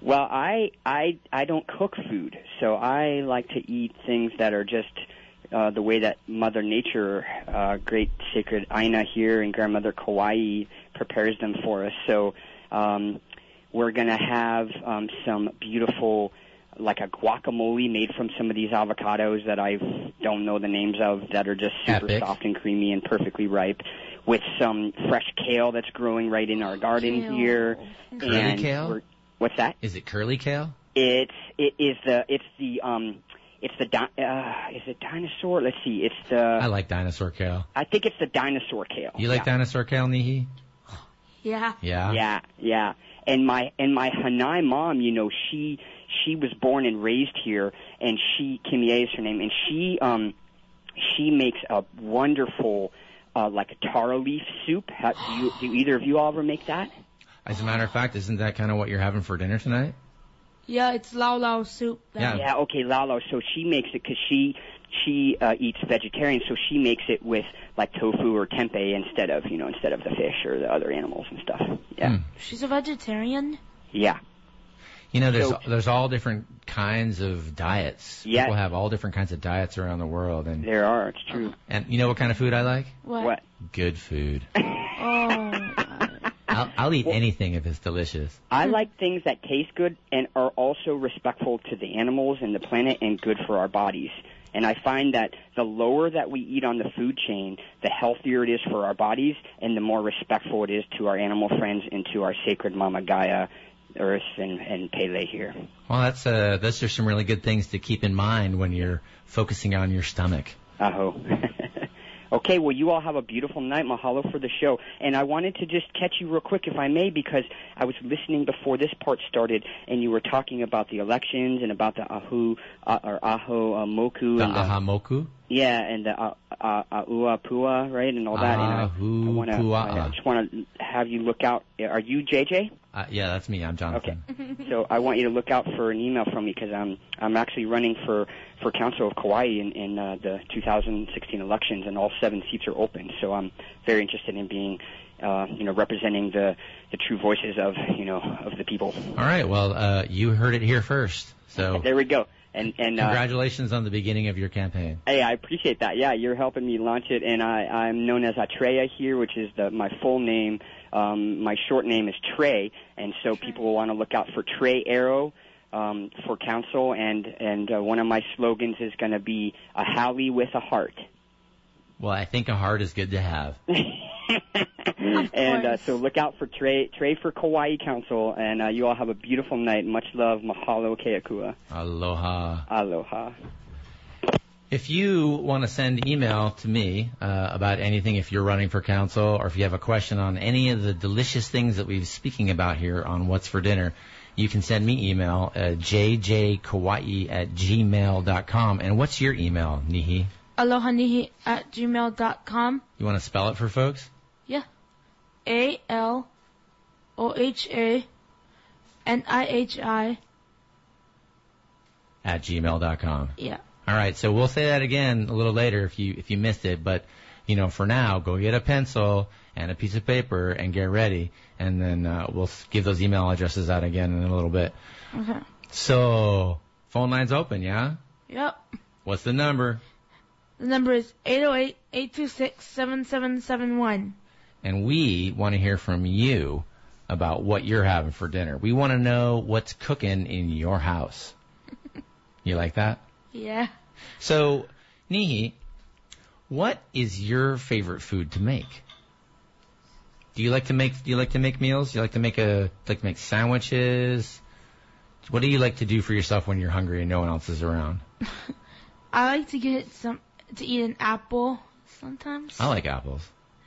Well, I don't cook food, so I like to eat things that are just the way that Mother Nature, great sacred Aina here and Grandmother Kauai prepares them for us. So we're going to have some beautiful, like a guacamole made from some of these avocados that I don't know the names of, that are just super soft and creamy and perfectly ripe, with some fresh kale that's growing right in our garden here.
Curly kale?
What's that?
Is it curly kale?
Is it dinosaur? Let's see. It's the.
I like dinosaur kale.
I think it's the dinosaur kale.
You like dinosaur kale, Nihi?
Yeah.
Yeah.
Yeah. And my Hanai mom, you know, she was born and raised here, and Kimie is her name, and she makes a wonderful like a taro leaf soup. Do either of you all ever make that?
As a matter of fact, isn't that kind of what you're having for dinner tonight?
Yeah, it's lau lau soup.
Yeah, okay, lau lau. So she makes it because she eats vegetarian, so she makes it with like tofu or tempeh instead of the fish or the other animals and stuff. Yeah.
She's a vegetarian?
Yeah.
You know, there's all different kinds of diets.
Yeah.
People have all different kinds of diets around the world, and
there are. It's true.
And you know what kind of food I like?
What?
Good food.
Oh.
I'll eat anything if it's delicious.
I like things that taste good and are also respectful to the animals and the planet and good for our bodies. And I find that the lower that we eat on the food chain, the healthier it is for our bodies and the more respectful it is to our animal friends and to our sacred Mama Gaia, Earth, and Pele here.
Well, those are some really good things to keep in mind when you're focusing on your stomach.
Aho. Okay, well, you all have a beautiful night. Mahalo for the show. And I wanted to just catch you real quick, if I may, because I was listening before this part started, and you were talking about the elections and about the Aho Moku.
The Aha Moku?
Yeah, and the Aua Pua, right, and all that. I just want to have you look out. Are you JJ?
Yeah, that's me. I'm Jonathan.
Okay. So I want you to look out for an email from me because I'm actually running for Council of Kauai in the 2016 elections, and all 7 seats are open. So I'm very interested in being, representing the true voices of the people.
All right. Well, you heard it here first. So
there we go. And
congratulations on the beginning of your campaign.
Hey, I appreciate that. Yeah, you're helping me launch it, and I'm known as Atreya here, which is my full name. My short name is Trey, and so people will want to look out for Trey Arrow for council, and one of my slogans is going to be a Hallie with a heart.
Well, I think a heart is good to have.
And so look out for Trey for Kauai Council, and you all have a beautiful night. Much love. Mahalo keakua.
Aloha.
Aloha.
If you want to send email to me about anything, if you're running for council, or if you have a question on any of the delicious things that we've been speaking about here on What's for Dinner, you can send me email at jjkauai@gmail.com. And what's your email, Nihi?
alohanihi@gmail.com.
You want to spell it for folks?
Yeah. ALOHANIHI
@gmail.com.
Yeah.
All right, so we'll say that again a little later if you missed it, but for now, go get a pencil and a piece of paper and get ready, and then we'll give those email addresses out again in a little bit.
Okay.
So, phone line's open, yeah?
Yep.
What's the number?
The number is 808-826-7771.
And we want to hear from you about what you're having for dinner. We want to know what's cooking in your house. You like that?
Yeah.
So, Nihi, what is your favorite food to make? Do you like to make meals? Do you like to make sandwiches? What do you like to do for yourself when you're hungry and no one else is around?
I like to eat an apple sometimes.
I like apples.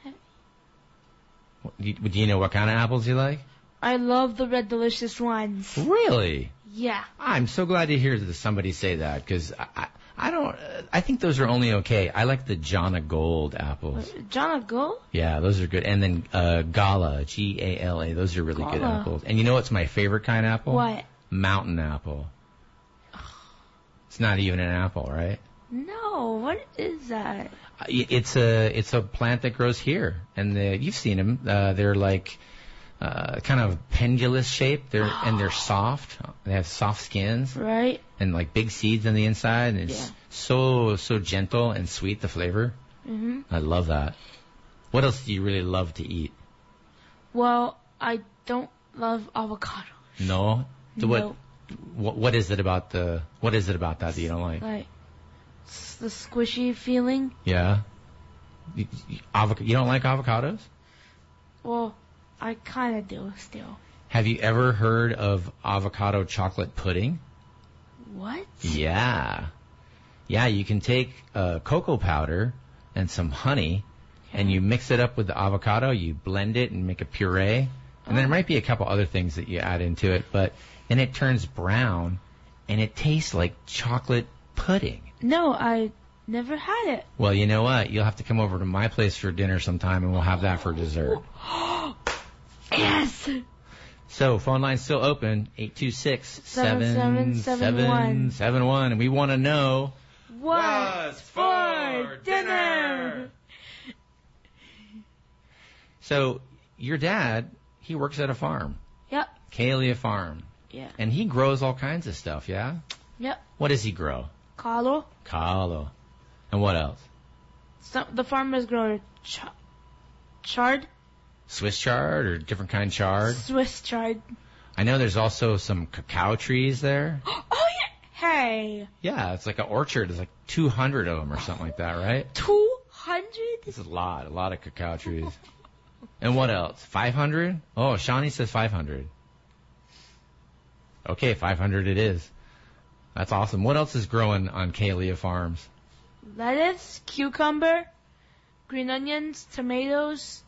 Do you know what kind of apples you like?
I love the red delicious ones.
Really?
Yeah.
I'm so glad to hear that somebody say that, because I think those are only okay. I like the Jana Gold apples.
Jana Gold?
Yeah, those are good. And then Gala, Gala, those are really good apples. And you know what's my favorite kind of apple?
What?
Mountain apple. It's not even an apple, right?
No, what is that?
It's a plant that grows here, and you've seen them. They're like kind of pendulous shape. They're soft. They have soft skins.
Right.
And like big seeds on the inside, and it's so gentle and sweet, the flavor.
Mhm.
I love that. What else do you really love to eat?
Well, I don't love avocado.
No.
No.
What is it about that you don't like?
Like the squishy feeling.
Yeah. You don't like avocados?
Well, I kind of do still.
Have you ever heard of avocado chocolate pudding?
What?
Yeah. Yeah, you can take cocoa powder and some honey, and you mix it up with the avocado, you blend it and make a puree, and there might be a couple other things that you add into it, but then it turns brown, and it tastes like chocolate pudding.
No, I never had it.
Well, you know what? You'll have to come over to my place for dinner sometime, and we'll have that for dessert.
Yes!
So, phone line's still open, 826-7771, and we want to know...
What's for dinner?
So, your dad, he works at a farm.
Yep.
Kalia Farm.
Yeah.
And he grows all kinds of stuff, yeah?
Yep.
What does he grow?
Kalo.
Kalo. And what else?
The farmers grow chard.
Swiss chard or different kind chard?
Swiss chard.
I know there's also some cacao trees there.
Oh, yeah. Hey.
Yeah, it's like an orchard. There's like 200 of them or something like that, right?
200?
This is a lot of cacao trees. And what else? 500? Oh, Shawnee says 500. Okay, 500 it is. That's awesome. What else is growing on Kalia Farms?
Lettuce, cucumber, green onions, tomatoes.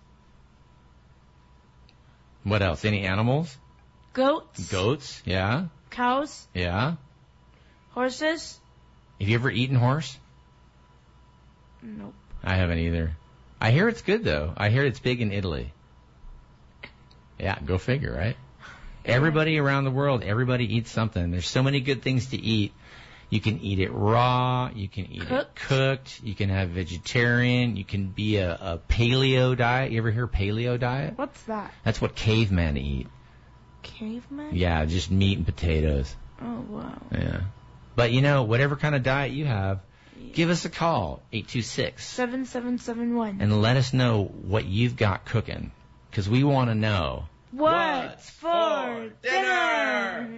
What else? Any animals?
Goats.
Goats, yeah.
Cows.
Yeah.
Horses.
Have you ever eaten horse?
Nope.
I haven't either. I hear it's good, though. I hear it's big in Italy. Yeah, go figure, right? Everybody around the world, everybody eats something. There's so many good things to eat. You can eat it raw. You can eat it cooked. You can have vegetarian. You can be a paleo diet. You ever hear paleo diet?
What's that?
That's what cavemen eat.
Cavemen?
Yeah, just meat and potatoes.
Oh, wow.
Yeah. But, you know, whatever kind of diet you have, give us a call,
826-7771.
And let us know what you've got cooking, because we want to know.
What's for dinner?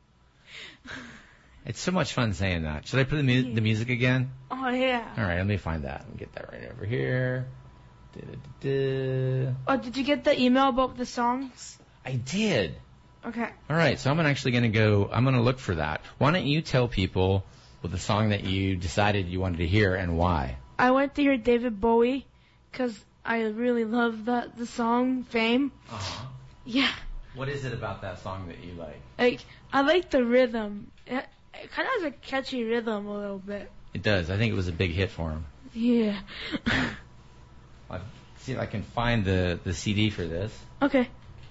It's so much fun saying that. Should I put the music again?
Oh, yeah.
All right, let me find that. Let me get that right over here.
Oh, did you get the email about the songs?
I did.
Okay.
All right, so I'm going to look for that. Why don't you tell people with the song that you decided you wanted to hear and why?
I went to hear David Bowie because I really love the song Fame.
Uh-huh.
Yeah.
What is it about that song that you like?
I like the rhythm. It kind of has a catchy rhythm a little bit.
It does. I think it was a big hit for him.
Yeah.
Let's see if I can find the CD for this.
Okay.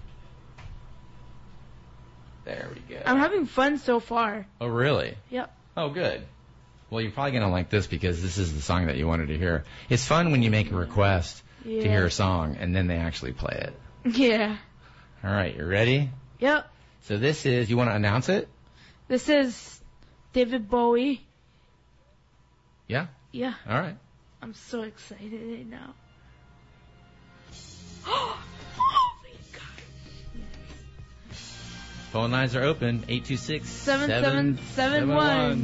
There we go.
I'm having fun so far.
Oh, really?
Yep.
Oh, good. Well, you're probably going to like this because this is the song that you wanted to hear. It's fun when you make a request to hear a song and then they actually play it.
Yeah.
All right, you ready?
Yep.
So this is, you want to announce it?
This is David Bowie.
Yeah?
Yeah.
All right.
I'm so excited right now.
Phone lines are open, 826-7771.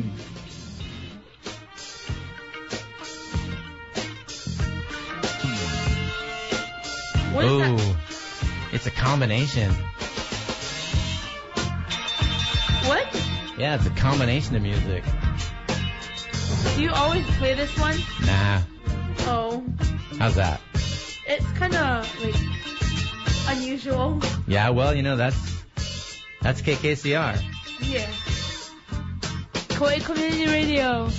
Oh, it's a combination.
What?
Yeah, it's a combination of music.
Do you always play this one?
Nah.
Oh.
How's that?
It's kind of, unusual.
Yeah, well, you know, that's KKCR.
Yeah. Kauai Community Radio.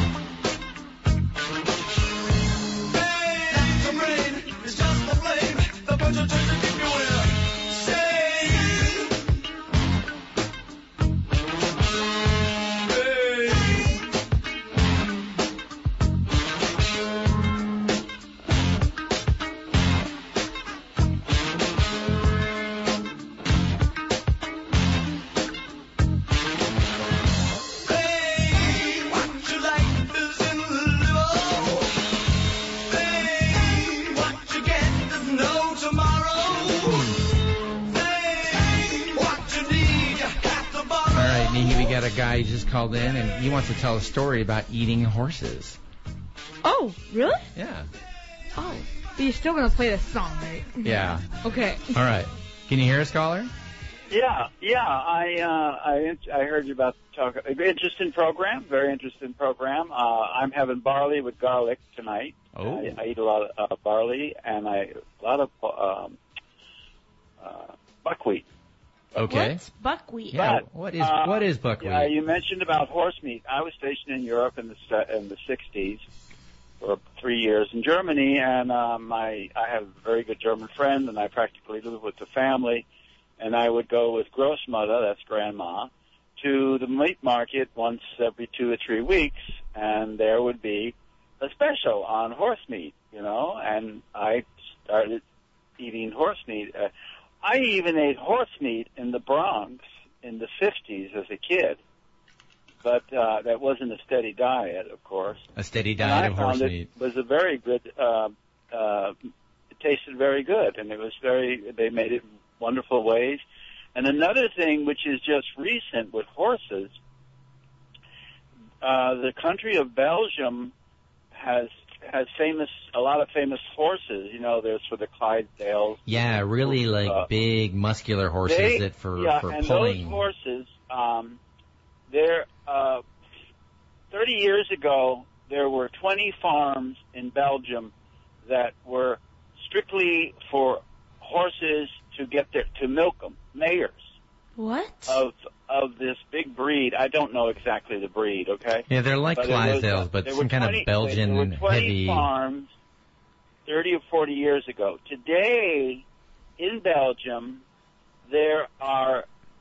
It's just a flame.
guy who just called in, and he wants to tell a story about eating horses.
Oh, really?
Yeah.
Oh. But you're still going to play the song, right?
Yeah.
Okay.
All right. Can you hear us, caller?
Yeah. I heard you about talk. Interesting program. Very interesting program. I'm having barley with garlic tonight.
Oh.
I eat a lot of barley and a lot of buckwheat.
Okay.
What's buckwheat?
Yeah. What is buckwheat?
You mentioned about horse meat. I was stationed in Europe in the 60s for 3 years in Germany, and I have a very good German friend, and I practically live with the family. And I would go with Großmutter, that's grandma, to the meat market once every 2 or 3 weeks, and there would be a special on horse meat, and I started eating horse meat. I even ate horse meat in the Bronx in the 50s as a kid, but that wasn't a steady diet, of course.
A steady diet of horse meat.
It was a very good, it tasted very good, and they made it wonderful ways. And another thing which is just recent with horses, the country of Belgium has a lot of famous horses. There's for the Clydesdales.
Yeah, really big muscular horses for
and
pulling.
Those horses, 30 years ago, there were 20 farms in Belgium that were strictly for horses to milk them, mayors.
What?
Of this big breed. I don't know exactly the breed, okay?
Yeah, they're like Clydesdales, but some kind of Belgian
there were 20
heavy
farms 30 or 40 years ago. Today, in Belgium, there are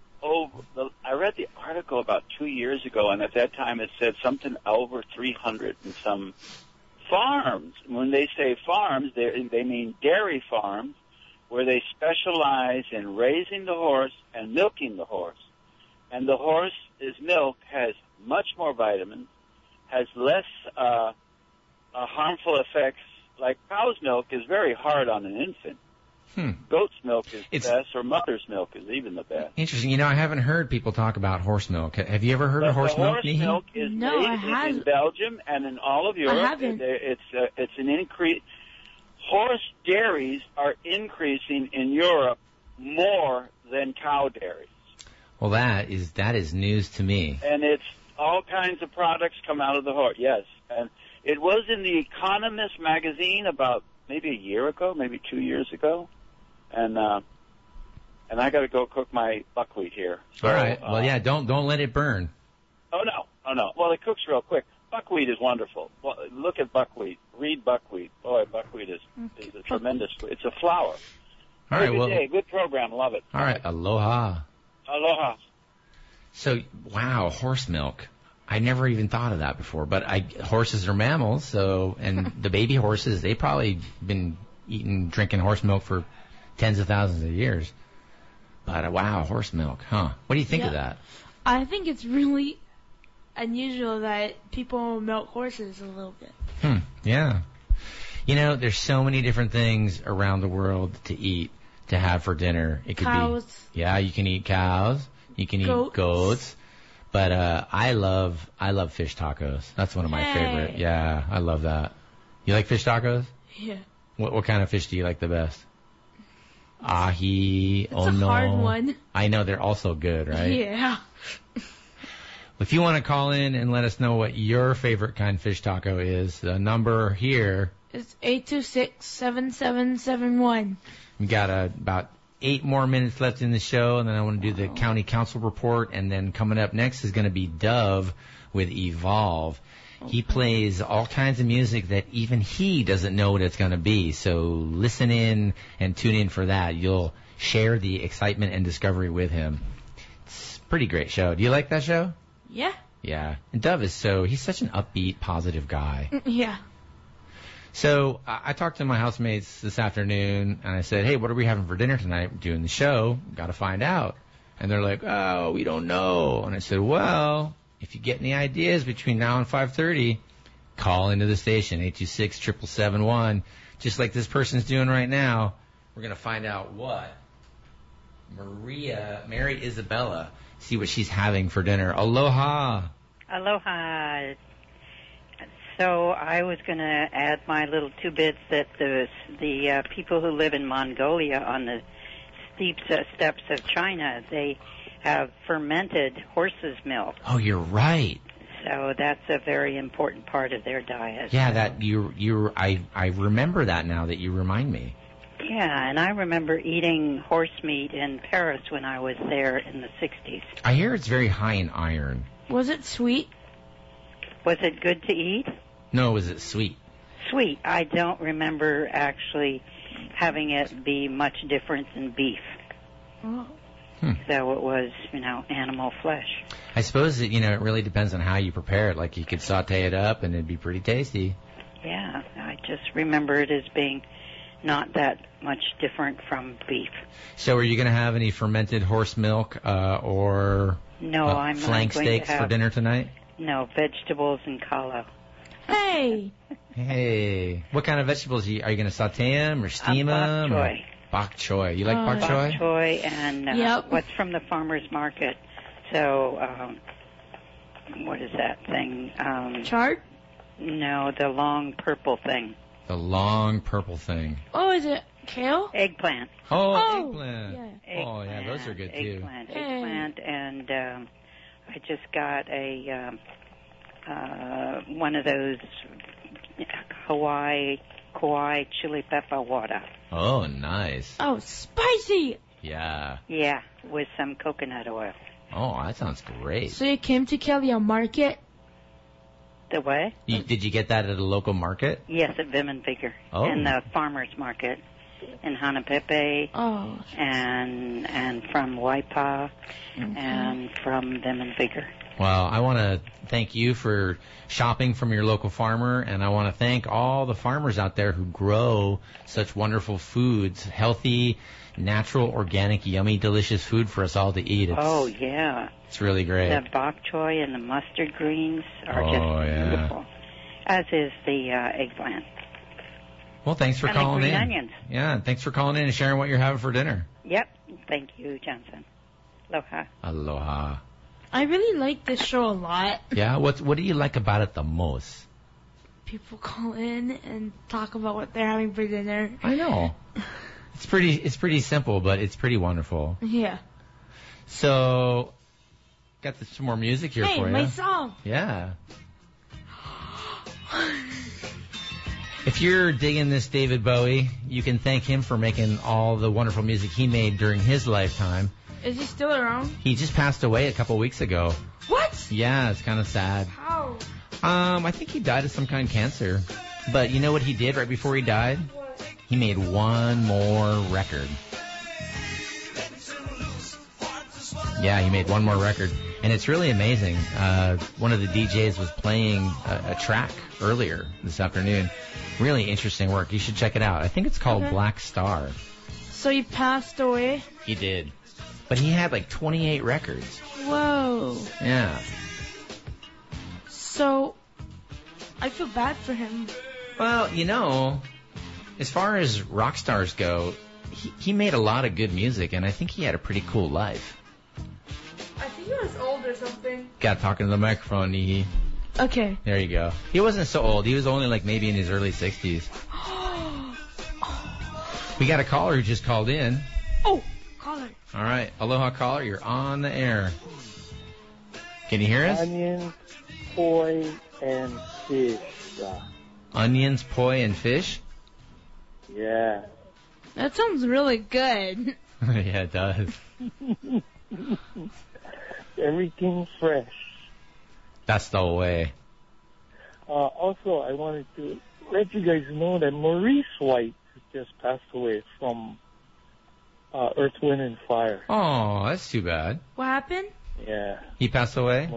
I read the article about 2 years ago, and at that time it said something over 300 and some farms. When they say farms, they mean dairy farms, where they specialize in raising the horse and milking the horse. And the horse's milk has much more vitamins, has less harmful effects. Like cow's milk is very hard on an infant. Goat's milk is the best, or mother's milk is even the best.
Interesting. I haven't heard people talk about horse milk. Have you ever heard of horse milk?
Horse milk is made in Belgium and in all of Europe.
I haven't.
It's an increase. Horse dairies are increasing in Europe more than cow dairies.
Well, that is news to me.
And it's all kinds of products come out of the horse. Yes, and it was in the Economist magazine about maybe a year ago, maybe 2 years ago, and I got to go cook my buckwheat here. So,
all right. Well, yeah. Don't let it burn.
Oh no. Well, it cooks real quick. Buckwheat is wonderful. Well, look at buckwheat. Read buckwheat. Boy, buckwheat is a tremendous. It's a flower.
All right.
Good day. Good program. Love it.
All right. Aloha.
Aloha.
So, wow, horse milk. I never even thought of that before. But horses are mammals, and the baby horses, they probably been drinking horse milk for tens of thousands of years. But wow, horse milk, huh? What do you think of that?
I think it's really unusual that people milk horses a little bit.
Yeah. There's so many different things around the world to eat, to have for dinner. It could
cows.
Yeah, you can eat cows. You can eat goats. But I love fish tacos. That's one of my favorite. Yeah, I love that. You like fish tacos?
Yeah.
What kind of fish do you like the best? Ahi,
It's a hard one.
I know, they're also good, right?
Yeah.
If you want to call in and let us know what your favorite kind of fish taco is, the number here
is 826-7771.
We got about 8 more minutes left in the show, and then I want to do the county council report, and then coming up next is going to be Dove with Evolve. He plays all kinds of music that even he doesn't know what it's going to be, so listen in and tune in for that. You'll share the excitement and discovery with him. It's a pretty great show. Do you like that show?
Yeah.
Yeah. And Dove he's such an upbeat, positive guy.
Yeah.
So I talked to my housemates this afternoon, and I said, hey, what are we having for dinner tonight? Doing the show. Got to find out. And they're like, oh, we don't know. And I said, well, if you get any ideas between now and 5:30, call into the station, 826-7771. Just like this person's doing right now, we're going to find out what Mary Isabella, see what she's having for dinner. Aloha.
Aloha. So I was going to add my little 2 bits that the people who live in Mongolia on the steep steppes of China, they have fermented horse's milk.
Oh, you're right.
So that's a very important part of their diet.
Yeah, that I remember that now that you remind me.
Yeah, and I remember eating horse meat in Paris when I was there in the 60s.
I hear it's very high in iron.
Was it sweet?
Was it good to eat?
No, was it sweet?
Sweet. I don't remember actually having it be much different than beef.
Oh.
So it was, animal flesh.
I suppose it really depends on how you prepare it. Like you could saute it up and it'd be pretty tasty.
Yeah, I just remember it as being not that much different from beef.
So are you going to have any fermented horse milk or
no, I'm
flank
not going
steaks
to have,
for dinner tonight?
No, vegetables and kalo.
Hey!
Hey, what kind of vegetables are you going to saute them or steam them?
Bok choy.
Bok choy. You like bok choy?
Bok choy and what's from the farmer's market. So, what is that thing?
Chard?
No, the long purple thing.
The long purple thing.
Oh, is it kale?
Eggplant.
Oh, eggplant.
Yeah.
Oh, yeah, those are good too.
Eggplant, and I just got a one of those Hawaii Kauai chili pepper water.
Oh, nice.
Oh, spicy.
Yeah.
Yeah, with some coconut oil.
Oh, that sounds great.
So you came to Kelly Market?
The what?
Did you get that at a local market?
Yes, at Vim and Vigor.
Oh.
In the farmer's market in Hanapepe.
Oh.
And from Waipa and from Vim and Vigor.
Well, I want to thank you for shopping from your local farmer, and I want to thank all the farmers out there who grow such wonderful foods, healthy, natural, organic, yummy, delicious food for us all to eat.
Yeah.
It's really great.
The bok choy and the mustard greens are just beautiful, as is the eggplant.
Well, thanks for
and
calling
the green
in.
Onions.
Yeah, thanks for calling in and sharing what you're having for dinner.
Yep. Thank you, Johnson. Aloha.
Aloha.
I really like this show a lot.
Yeah? What do you like about it the most?
People call in and talk about what they're having for dinner.
I know. It's pretty simple, but it's pretty wonderful.
Yeah.
So, got some more music here for you.
Hey, my song.
Yeah. If you're digging this David Bowie, you can thank him for making all the wonderful music he made during his lifetime.
Is he still around?
He just passed away a couple weeks ago.
What?
Yeah, it's kind of sad.
How?
I think he died of some kind of cancer. But you know what he did right before he died?
What?
He made one more record. Yeah, he made one more record. And it's really amazing. One of the DJs was playing a track earlier this afternoon. Really interesting work. You should check it out. I think it's called Black Star.
So he passed away?
He did. But he had like 28 records.
Whoa.
Yeah.
So, I feel bad for him.
Well, as far as rock stars go, he made a lot of good music, and I think he had a pretty cool life.
I think he was old or something.
Got talking to the microphone, Nihi.
Okay.
There you go. He wasn't so old. He was only like maybe in his early 60s. We got a caller who just called in.
Oh, caller.
All right. Aloha, caller. You're on the air. Can you hear us?
Onions, poi, and fish.
Onions, poi, and fish?
Yeah.
That sounds really good.
Yeah, it does.
Everything fresh.
That's the way.
Also, I wanted to let you guys know that Maurice White just passed away from Earth, Wind, and Fire.
Oh, that's too bad.
What happened?
Yeah.
He passed away?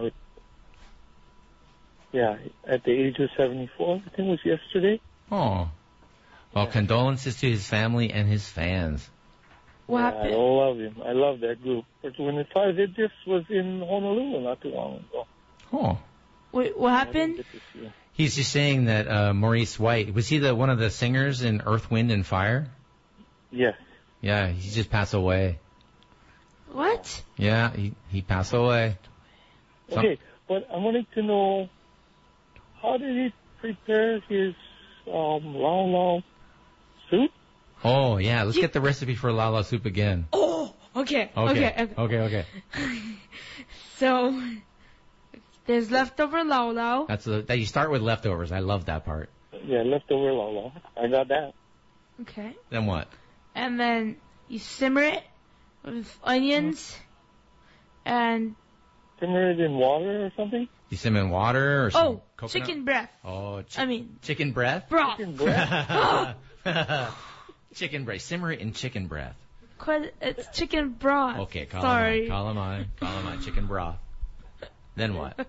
Yeah, at the age of 74. I think it was yesterday.
Oh. Well, condolences to his family and his fans.
What happened?
I love him. I love that group. Earth, Wind, and Fire, they just was in Honolulu not too long ago.
Oh.
Wait, what happened?
He's just saying that Maurice White, was he one of the singers in Earth, Wind, and Fire?
Yes.
Yeah, he just passed away.
What?
Yeah, he passed away.
Okay, but I wanted to know, how did he prepare his lao lao soup?
Oh, yeah, let's get the recipe for lao lao soup again.
Oh, okay.
Okay.
So, there's leftover lao lao.
That you start with leftovers. I love that part.
Yeah, leftover lao lao. I got that.
Okay.
Then what?
And then you simmer it with onions and...
Simmer it in water or something?
You simmer in water or some coconut?
Chicken breath.
Oh,
chicken
breath?
Broth.
Chicken breath?
Chicken breath. Simmer it in chicken breath.
It's chicken broth.
Okay, call him on. Chicken broth. Then what?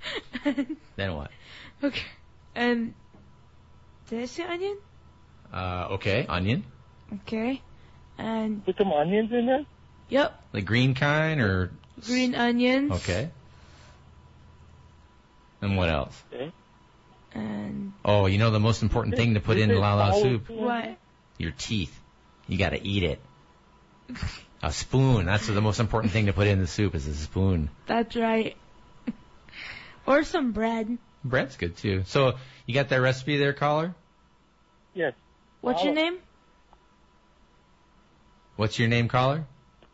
Okay. And did I say onion?
Okay, onion.
Okay. And
put some onions in there?
Yep.
Like green kind or
green onions.
Okay. And what else?
Okay.
And
you know the most important thing to put in lao lao soup?
What?
Your teeth. You got to eat it. A spoon. That's the most important thing to put in the soup is a spoon.
That's right. Or some bread.
Bread's good too. So you got that recipe there, caller?
Yes.
What's your name?
What's your name, caller?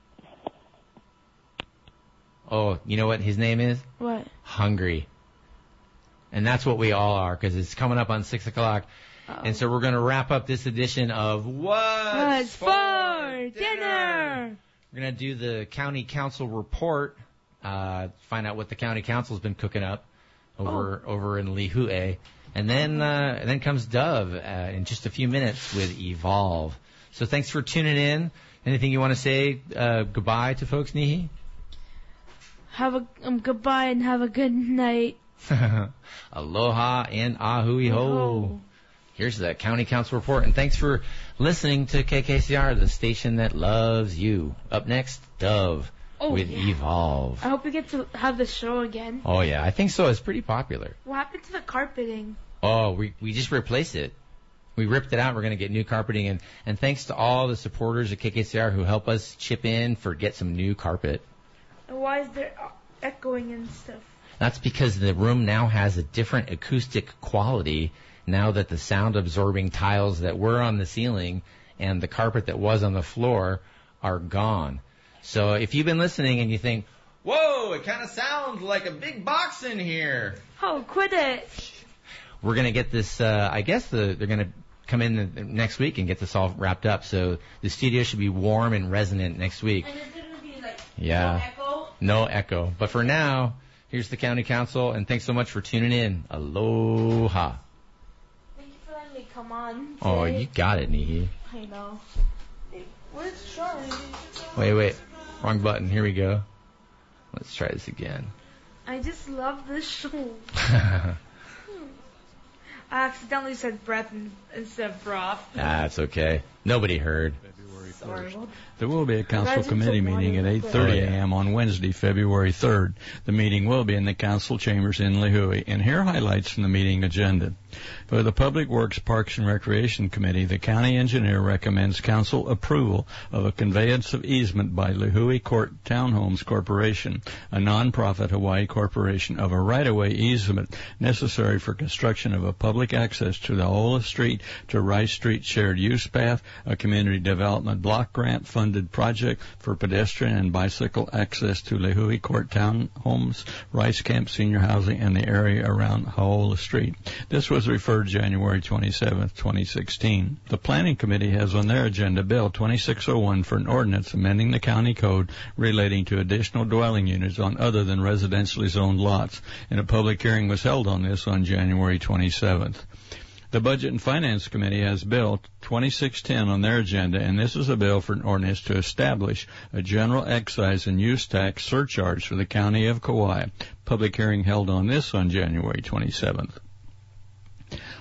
Oh, you know what his name is?
What?
Hungry. And that's what we all are, because it's coming up on 6 o'clock. Uh-oh. And so we're going to wrap up this edition of What's for Dinner? We're going to do the county council report, find out what the county council's been cooking up over in Lihue. And then comes Dove in just a few minutes with Evolve. So thanks for tuning in. Anything you want to say goodbye to folks, Nihi?
Have a goodbye and have a good night.
Aloha and ahui ho. Here's the county council report, and thanks for listening to KKCR, the station that loves you. Up next, Dove with Evolve.
I hope we get to have the show again.
Oh yeah, I think so. It's pretty popular.
What happened to the carpeting?
Oh, we just replaced it. We ripped it out. We're going to get new carpeting, and thanks to all the supporters at KKCR who help us chip in get some new carpet.
And why is there echoing and stuff?
That's because the room now has a different acoustic quality now that the sound-absorbing tiles that were on the ceiling and the carpet that was on the floor are gone. So if you've been listening and you think, whoa, it kind of sounds like a big box in here.
Oh, quit it.
We're going to get this, I guess they're going to come in next week and get this all wrapped up. So the studio should be warm and resonant next week.
And it's going to be like
no
echo?
No echo. But for now, here's the county council, and thanks so much for tuning in. Aloha.
Thank you for letting me come on.
Oh, you got it, Nihi.
I know. Where's Charlie?
Wait. Wrong button. Here we go. Let's try this again.
I just love this show. I accidentally said breath instead of broth.
That's okay. Nobody heard.
Sorry.
There will be a council committee meeting at 8:30 a.m. on Wednesday, February 3rd. The meeting will be in the council chambers in Lihue. And here are highlights from the meeting agenda. For the Public Works, Parks, and Recreation Committee, the county engineer recommends council approval of a conveyance of easement by Lihue Court Townhomes Corporation, a nonprofit Hawaii corporation, of a right-of-way easement necessary for construction of a public access to the Aola Street to Rice Street shared use path, a community development block grant funded project for pedestrian and bicycle access to Lihue Court Townhomes, Rice Camp Senior Housing, and the area around Aola Street. This was referred January 27, 2016. The Planning Committee has on their agenda Bill 2601 for an ordinance amending the county code relating to additional dwelling units on other than residentially zoned lots, and a public hearing was held on this on January 27th. The Budget and Finance Committee has Bill 2610 on their agenda, and this is a bill for an ordinance to establish a general excise and use tax surcharge for the county of Kauai. Public hearing held on this on January 27th.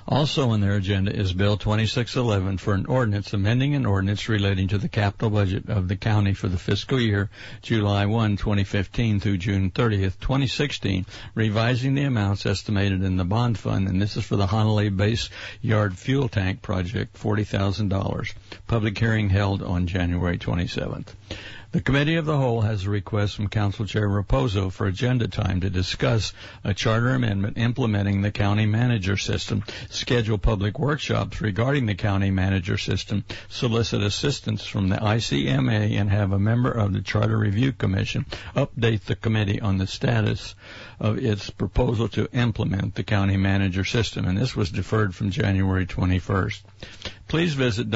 Also on their agenda is Bill 2611 for an ordinance amending an ordinance relating to the capital budget of the county for the fiscal year July 1, 2015 through June 30th, 2016, revising the amounts estimated in the bond fund, and this is for the Honolulu Base Yard Fuel Tank Project, $40,000. Public hearing held on January 27th. The Committee of the Whole has a request from Council Chair Raposo for agenda time to discuss a charter amendment implementing the county manager system, schedule public workshops regarding the county manager system, solicit assistance from the ICMA, and have a member of the Charter Review Commission update the committee on the status of its proposal to implement the county manager system. And this was deferred from January 21st. Please visit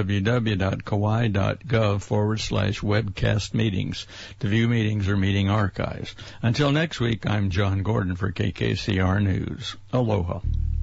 www.kauai.gov/webcast meetings to view meetings or meeting archives. Until next week, I'm John Gordon for KKCR News. Aloha.